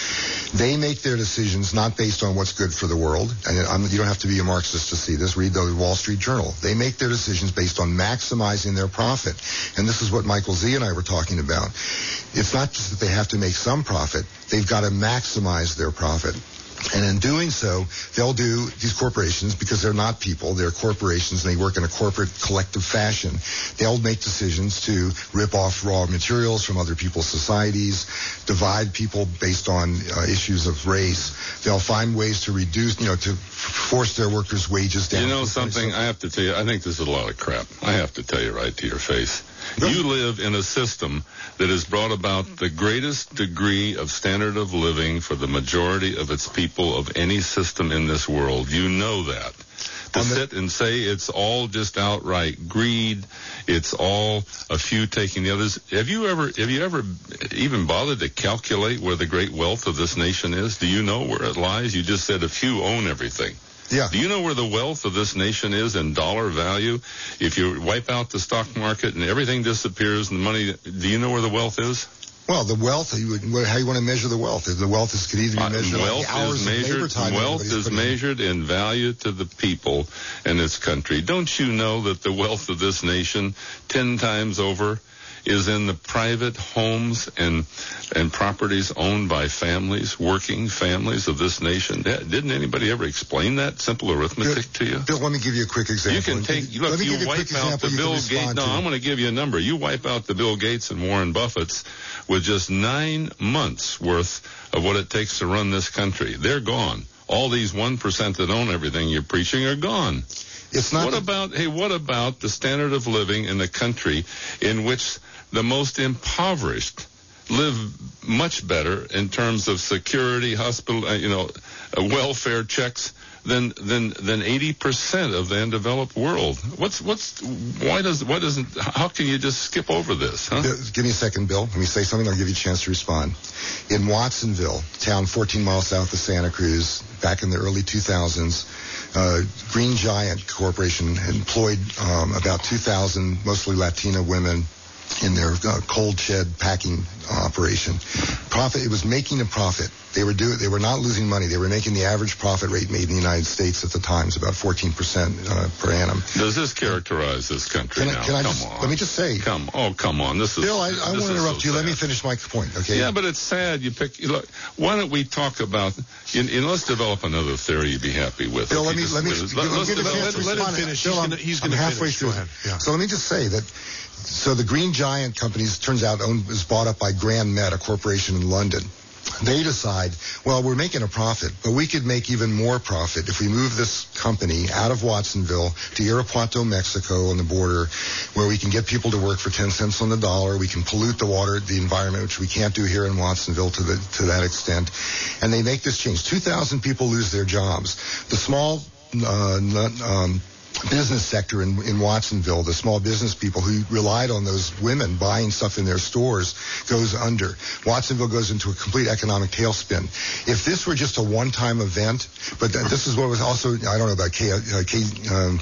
They make their decisions not based on what's good for the world. And I'm, you don't have to be a Marxist to see this. Read the Wall Street Journal. They make their decisions based on maximizing their profit. And this is what Michael Z and I were talking about. It's not just that they have to make some profit. They've got to maximize their profit. And in doing so, they'll do, these corporations, because they're not people, they're corporations, and they work in a corporate collective fashion, they'll make decisions to rip off raw materials from other people's societies, divide people based on uh, issues of race. They'll find ways to reduce, you know, to force their workers' wages down. You know something, I have to tell you, I think this is a lot of crap. I have to tell you right to your face. You live in a system that has brought about the greatest degree of standard of living for the majority of its people of any system in this world. You know that. To sit and say it's all just outright greed, it's all a few taking the others. Have you ever, have you ever even bothered to calculate where the great wealth of this nation is? Do you know where it lies? You just said a few own everything. Yeah. Do you know where the wealth of this nation is in dollar value? If you wipe out the stock market and everything disappears and the money, do you know where the wealth is? Well, the wealth, you would, how you want to measure the wealth? The wealth is, could either be measured uh, like wealth the hours is of measured, labor time. Wealth is measured in. in value to the people in this country. Don't you know that the wealth of this nation, ten times over, is in the private homes and and properties owned by families, working families of this nation? Didn't anybody ever explain that simple arithmetic Bill, to you? Bill, let me give you a quick example. You can take, look, let me you give you a wipe quick out example the you can Bill Gates, respond no, to. I'm going to give you a number. You wipe out the Bill Gates and Warren Buffetts with just nine months worth of what it takes to run this country. They're gone. All these one percent that own everything you're preaching are gone. It's not what the- about, hey, what about the standard of living in the country in which the most impoverished live much better in terms of security, hospital, uh, you know, uh, welfare checks than than than eighty percent of the undeveloped world? What's what's why does why doesn't how can you just skip over this? Huh? Give me a second, Bill. Let me say something. I'll give you a chance to respond. In Watsonville, town fourteen miles south of Santa Cruz, back in the early two thousands, uh, Green Giant Corporation employed um, about two thousand, mostly Latina women, in their uh, cold shed packing operation. Profit. It was making a profit. They were do. They were not losing money. They were making the average profit rate made in the United States at the time is about fourteen percent uh, per annum. Does this characterize this country can I, now? Can I come just, on. let me just say. Come. Oh, come on. This is. Bill, I, I want to interrupt so you. sad. Let me finish my point. Okay. Yeah, but it's sad. You pick. Look. Why don't we talk about? You, you, let's develop another theory you'd be happy with. Bill, let me just, let me. let, let, let's give develop, let, let him respond. finish. Bill, He's I'm, gonna, he's I'm gonna halfway finish. through. Go ahead. Yeah. So let me just say that. So the Green Giant companies turns out owned, was bought up by Grand Met, a corporation in London. They decide, well, we're making a profit, but we could make even more profit if we move this company out of Watsonville to Irapuato, Mexico, on the border, where we can get people to work for ten cents on the dollar. We can pollute the water, the environment, which we can't do here in Watsonville to the to that extent. And they make this change. two thousand people lose their jobs. The small uh, um, business sector in, in Watsonville, the small business people who relied on those women buying stuff in their stores, goes under. Watsonville goes into a complete economic tailspin. If this were just a one-time event, but th- this is what was also, I don't know about K, uh, K um,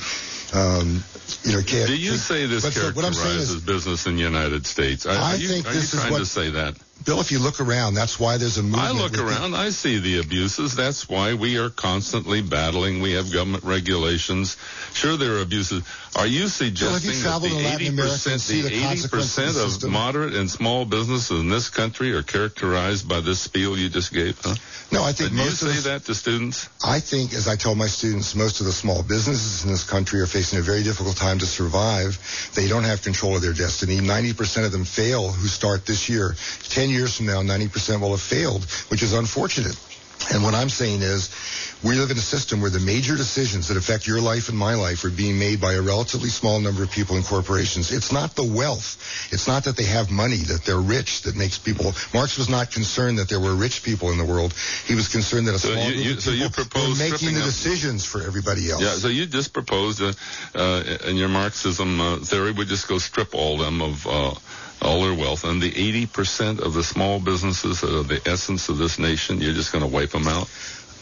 um, you know, K. Do you say this but so what I'm saying characterizes is, business in the United States? Are, I are you, think are this you is trying what- to say that? Bill, if you look around, that's why there's a movement. I look with around, I see the abuses. That's why we are constantly battling. We have government regulations. Sure, there are abuses. Are you suggesting that traveled the to Latin eighty America percent, and see the the eighty consequences percent of the of system? moderate and small businesses in this country are characterized by this spiel you just gave? Huh? No, I think Did you most of say the, that to students? I think, as I tell my students, most of the small businesses in this country are facing a very difficult time to survive. They don't have control of their destiny. ninety percent of them fail who start this year. Ten years from now, ninety percent will have failed, which is unfortunate. And what I'm saying is, we live in a system where the major decisions that affect your life and my life are being made by a relatively small number of people and corporations. It's not the wealth. It's not that they have money, that they're rich, that makes people. Marx was not concerned that there were rich people in the world. He was concerned that a So small you- group you- of so you people propose were making stripping the up- decisions for everybody else. Yeah, so you just proposed, uh, uh, in your Marxism uh, theory, we just go strip all them of uh, all their wealth, and the eighty percent of the small businesses that are the essence of this nation, you're just going to wipe them out?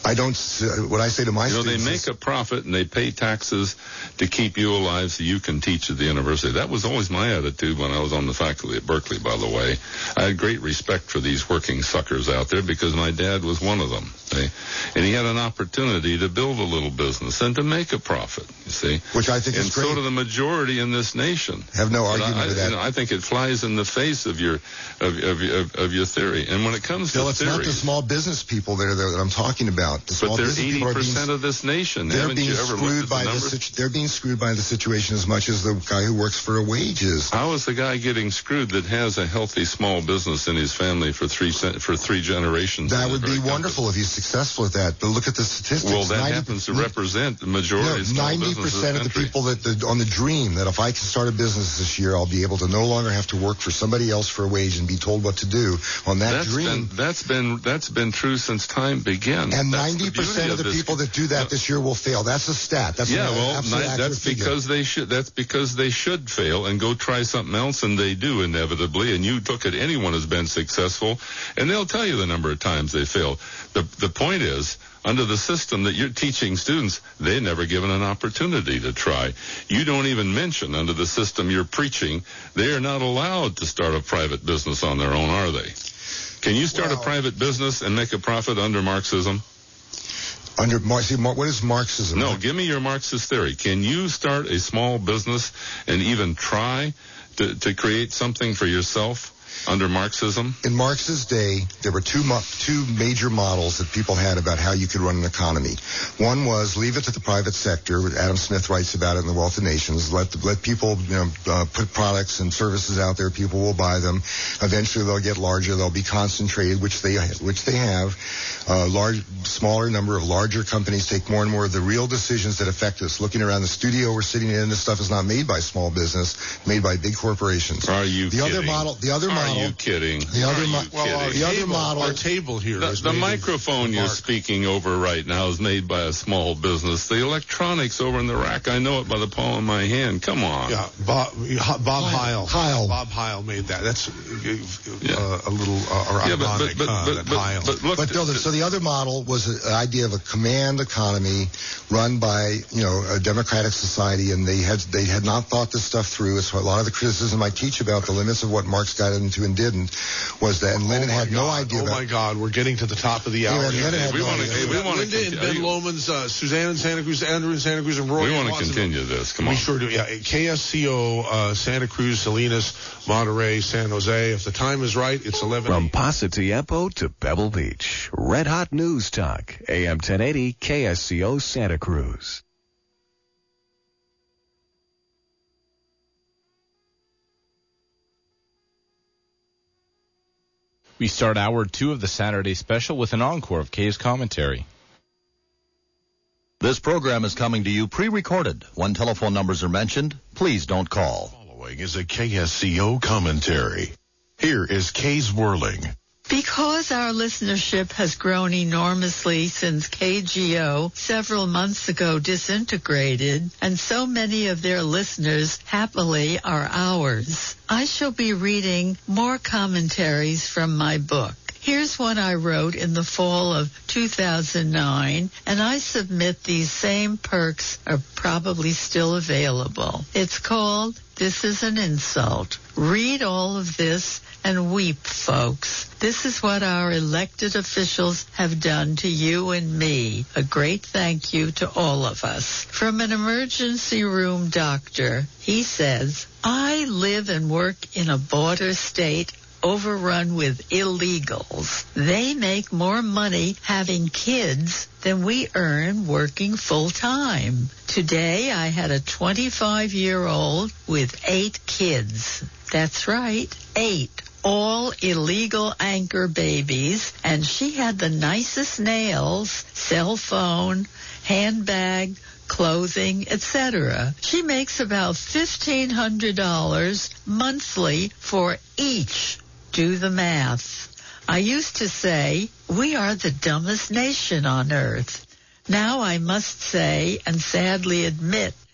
I don't, uh, what I say to my you know, students they make is, a profit and they pay taxes to keep you alive so you can teach at the university. That was always my attitude when I was on the faculty at Berkeley, by the way. I had great respect for these working suckers out there because my dad was one of them. See? And he had an opportunity to build a little business and to make a profit, you see. Which I think and is great. And so do the majority in this nation. Have no But argument I, with that. You know, I think it flies in the face of your of, of, of, of your theory. And when it comes Bill, to it's theories, not the small business people that, are there that I'm talking about. The small but they're business eighty people are being, percent of this nation. they're Haven't being you ever looked screwed at by the the numbers? situ- they're being screwed by the situation as much as the guy who works for a wage is. How is the guy getting screwed that has a healthy small business in his family for three cent, for three generations? That would be wonderful if he's successful at that. But look at the statistics. Well, that ninety happens to represent the majority no, of small ninety businesses percent in of the the country. people that the, on the dream that if I can start a business this year, I'll be able to no longer have to work for somebody else for a wage and be told what to do. On that That's dream, been, that's been that's been true since time began. and That's ninety percent beauty of the this. people that do that this year will fail. That's a stat. That's Yeah, an well, absolute ni- accurate that's figure. because they should. That's because they should fail and go try something else, and they do inevitably. And you look at anyone who's been successful, and they'll tell you the number of times they failed. The the point is, under the system that you're teaching students, they're never given an opportunity to try. You don't even mention under the system you're preaching, they are not allowed to start a private business on their own, are they? Can you start Well, a private business and make a profit under Marxism? Under Mar- see, Mar- what is Marxism? No, give me your Marxist theory. Can you start a small business and even try to, to create something for yourself under Marxism? In Marx's day, there were two mo- two major models that people had about how you could run an economy. One was leave it to the private sector. Adam Smith writes about it in The Wealth of Nations. Let the, let people you know uh, put products and services out there. People will buy them. Eventually, they'll get larger. They'll be concentrated, which they which they have. Uh, large, smaller number of larger companies take more and more of the real decisions that affect us. Looking around the studio we're sitting in, this stuff is not made by small business, made by big corporations. Are you the kidding? other model? The other Are model. you kidding? The other Are mo- you well, kidding? the other table, model. Our table here The, is the made of microphone you're bark. speaking over right now is made by a small business. The electronics over in the rack, I know it by the palm of my hand. Come on. Yeah, Bob, Bob Heil. Heil. Bob Heil made that. That's uh, Yeah. uh, a little uh, Yeah, but, ironic. but, but, uh, but, that but, Heil. but look, But Bill, so the other model was the idea of a command economy run by, you know, a democratic society, and they had they had not thought this stuff through. So a lot of the criticism I teach about the limits of what Marx got into and didn't was that, and Lenin oh my had God. no idea Oh about my God, we're getting to the top of the Yeah, hour. Lenin here. had we no want to. idea. Hey, we want Linda and Ben Lomans, uh, Suzanne in Santa Cruz, Andrew in Santa Cruz, and Roy. We in want to Watsonville. continue this. Come on. We sure do. Yeah, K S C O, uh, Santa Cruz, Salinas, Monterey, San Jose. If the time is right, it's eleven. From Pasatiempo to Pebble Beach, Red Hot News Talk, A M ten eighty K S C O Santa Cruz. We start hour two of the Saturday special with an encore of Kay's commentary. This program is coming to you pre-recorded. When telephone numbers are mentioned, please don't call. Following is a K S C O commentary. Here is Kay's Whirling. Because our listenership has grown enormously since K G O several months ago disintegrated, and so many of their listeners happily are ours, I shall be reading more commentaries from my book. Here's one I wrote in the fall of two thousand nine, and I submit these same perks are probably still available. It's called This is an Insult. Read all of this and weep, folks. This is what our elected officials have done to you and me. A great thank you to all of us. From an emergency room doctor, he says, I live and work in a border state overrun with illegals. They make more money having kids than we earn working full time. Today I had a twenty-five-year-old with eight kids. That's right, eight. All illegal anchor babies, and she had the nicest nails, cell phone, handbag, clothing, et cetera. She makes about fifteen hundred dollars monthly for each. Do the math. I used to say, we are the dumbest nation on earth. Now I must say and sadly admit,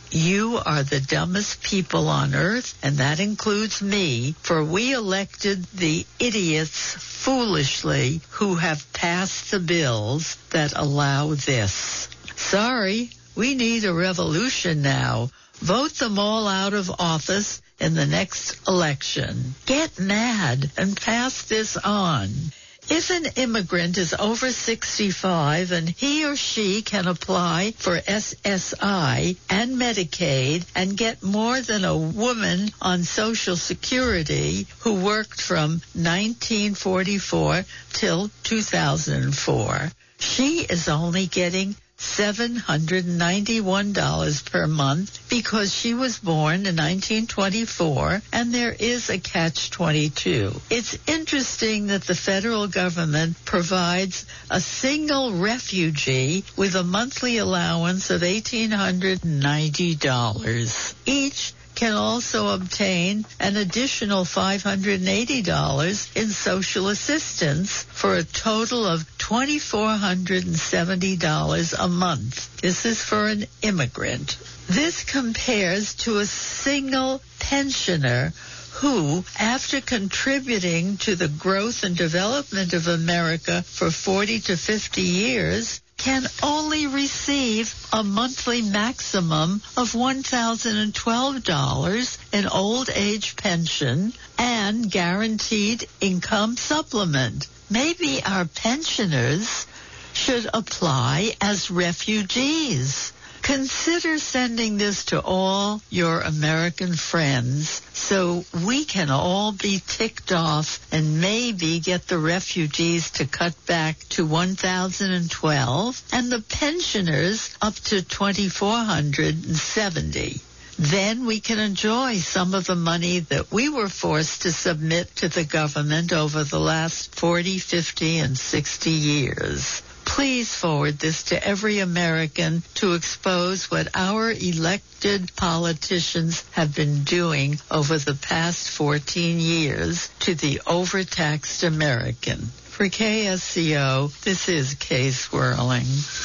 You are the dumbest people on earth, and that includes me, for we elected the idiots foolishly who have passed the bills that allow this. Sorry, we need a revolution now. Vote them all out of office in the next election. Get mad and pass this on. If an immigrant is over sixty-five and he or she can apply for S S I and Medicaid and get more than a woman on Social Security who worked from nineteen forty-four till two thousand four, she is only getting seven hundred ninety-one dollars per month because she was born in nineteen twenty-four, and there is a catch twenty-two. It's interesting that the federal government provides a single refugee with a monthly allowance of one thousand eight hundred ninety dollars. Each can also obtain an additional five hundred eighty dollars in social assistance for a total of two thousand four hundred seventy dollars a month. This is for an immigrant. This compares to a single pensioner who, after contributing to the growth and development of America for forty to fifty years, can only receive a monthly maximum of one thousand twelve dollars in old age pension and guaranteed income supplement. Maybe our pensioners should apply as refugees. Consider sending this to all your American friends so we can all be ticked off and maybe get the refugees to cut back to one thousand twelve and the pensioners up to two thousand four hundred seventy. Then we can enjoy some of the money that we were forced to submit to the government over the last forty, fifty, and sixty years. Please forward this to every American to expose what our elected politicians have been doing over the past fourteen years to the overtaxed American. For K S C O, this is Kay Swirling.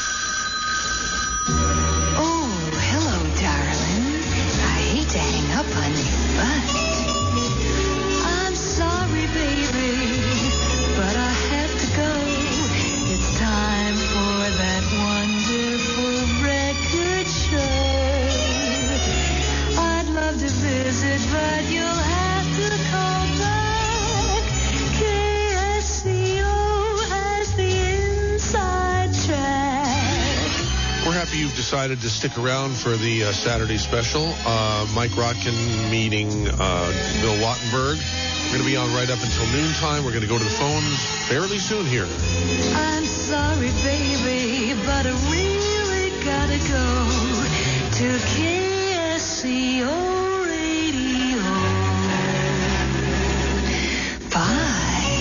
Oh, hello, darling. I hate to hang up on you, but I'm sorry, baby, but I have to go. It's time for that wonderful record show. I'd love to visit, but you'll have to call back. K S C O has the inside track. We're happy you've decided to stick around for the uh, Saturday special. Uh, Mike Rotkin meeting uh, Bill Wattenberg. We're going to be on right up until noontime. We're going to go to the phones fairly soon here. I'm sorry, baby, but I really gotta go to K S C O Radio. Bye.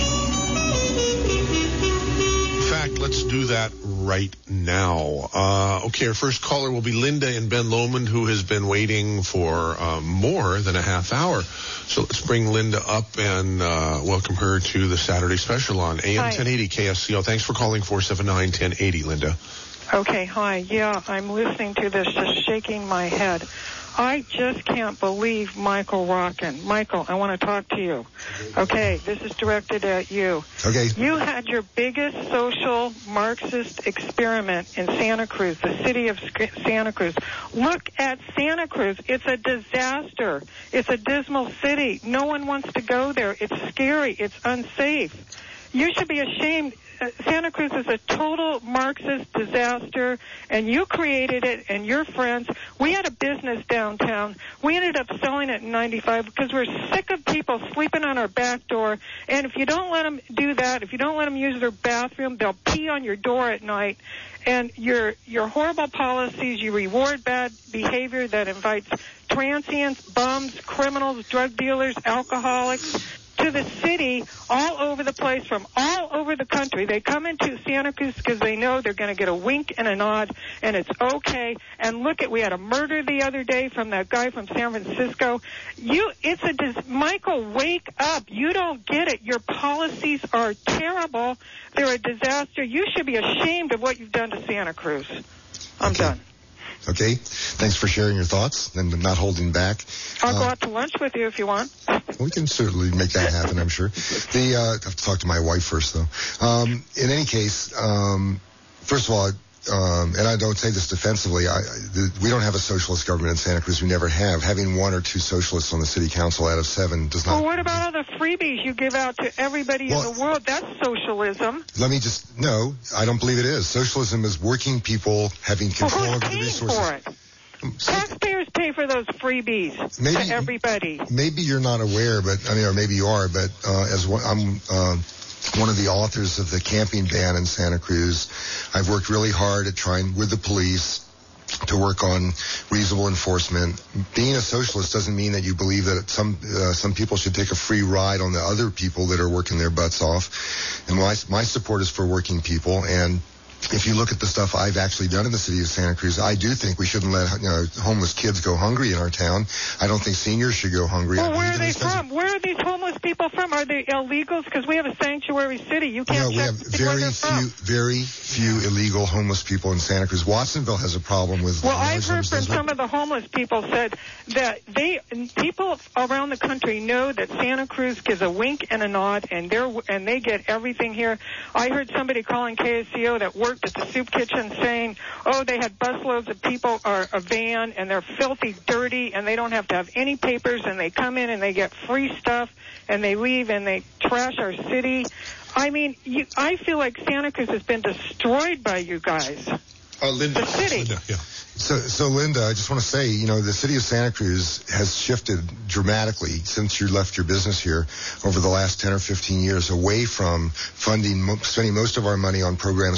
In fact, let's do that right now. Uh, okay, our first caller will be Linda in Ben Lomond, who has been waiting for um, more than a half hour. So let's bring Linda up and uh, welcome her to the Saturday special on A M ten eighty K S C O. Thanks for calling four seven nine, one oh eight oh, Linda. Okay, hi. Yeah, I'm listening to this, just shaking my head. I just can't believe Michael Rotkin. Michael, I want to talk to you. Okay, this is directed at you. Okay. You had your biggest social Marxist experiment in Santa Cruz, the city of Santa Cruz. Look at Santa Cruz. It's a disaster. It's a dismal city. No one wants to go there. It's scary. It's unsafe. You should be ashamed. Santa Cruz is a total Marxist disaster, and you created it, and your friends. We had a business downtown. We ended up selling it in ninety-five because we're sick of people sleeping on our back door, and if you don't let them do that, if you don't let them use their bathroom, they'll pee on your door at night. And your your horrible policies, you reward bad behavior that invites transients, bums, criminals, drug dealers, alcoholics, to the city all over the place from all over the country. They come into Santa Cruz because they know they're going to get a wink and a nod, and it's okay. And look at, we had a murder the other day from that guy from San Francisco. You, it's a, dis- Michael, wake up. You don't get it. Your policies are terrible. They're a disaster. You should be ashamed of what you've done to Santa Cruz. I'm okay. done. Okay? Thanks for sharing your thoughts and not holding back. I'll uh, go out to lunch with you if you want. We can certainly make that happen, I'm sure. The uh, I have to talk to my wife first, though. Um, in any case, um, first of all, Um, and I don't say this defensively, I, the, we don't have a socialist government in Santa Cruz. We never have. Having one or two socialists on the city council out of seven does not... Well, what about all the freebies you give out to everybody well, in the world? That's socialism. Let me just... No, I don't believe it is. Socialism is working people having control well, over the resources. For it? So, taxpayers pay for those freebies maybe, to everybody. Maybe you're not aware, but I mean, or maybe you are, but uh, as one, I'm... Uh, one of the authors of the camping ban in Santa Cruz. I've worked really hard at trying with the police to work on reasonable enforcement. Being a socialist doesn't mean that you believe that some uh, some people should take a free ride on the other people that are working their butts off. And my my support is for working people. And if you look at the stuff I've actually done in the city of Santa Cruz, I do think we shouldn't let you know, homeless kids go hungry in our town. I don't think seniors should go hungry. Well, where are they from? Where are these homeless people from? Are they illegals? Because we have a sanctuary city. You can't no, we have very few, very few illegal homeless people in Santa Cruz. Watsonville has a problem with. Well, I've heard from some of the homeless people said that they people around the country know that Santa Cruz gives a wink and a nod, and they're and they get everything here. I heard somebody calling K S C O that worked at the soup kitchen saying, oh, they had busloads of people or a van, and they're filthy dirty, and they don't have to have any papers, and they come in and they get free stuff, and they leave and they trash our city. I mean, you, I feel like Santa Cruz has been destroyed by you guys. Uh, Linda. The city. Linda, yeah. So, so Linda, I just want to say, you know, the city of Santa Cruz has shifted dramatically since you left your business here over the last ten or fifteen years away from funding, spending most of our money on programs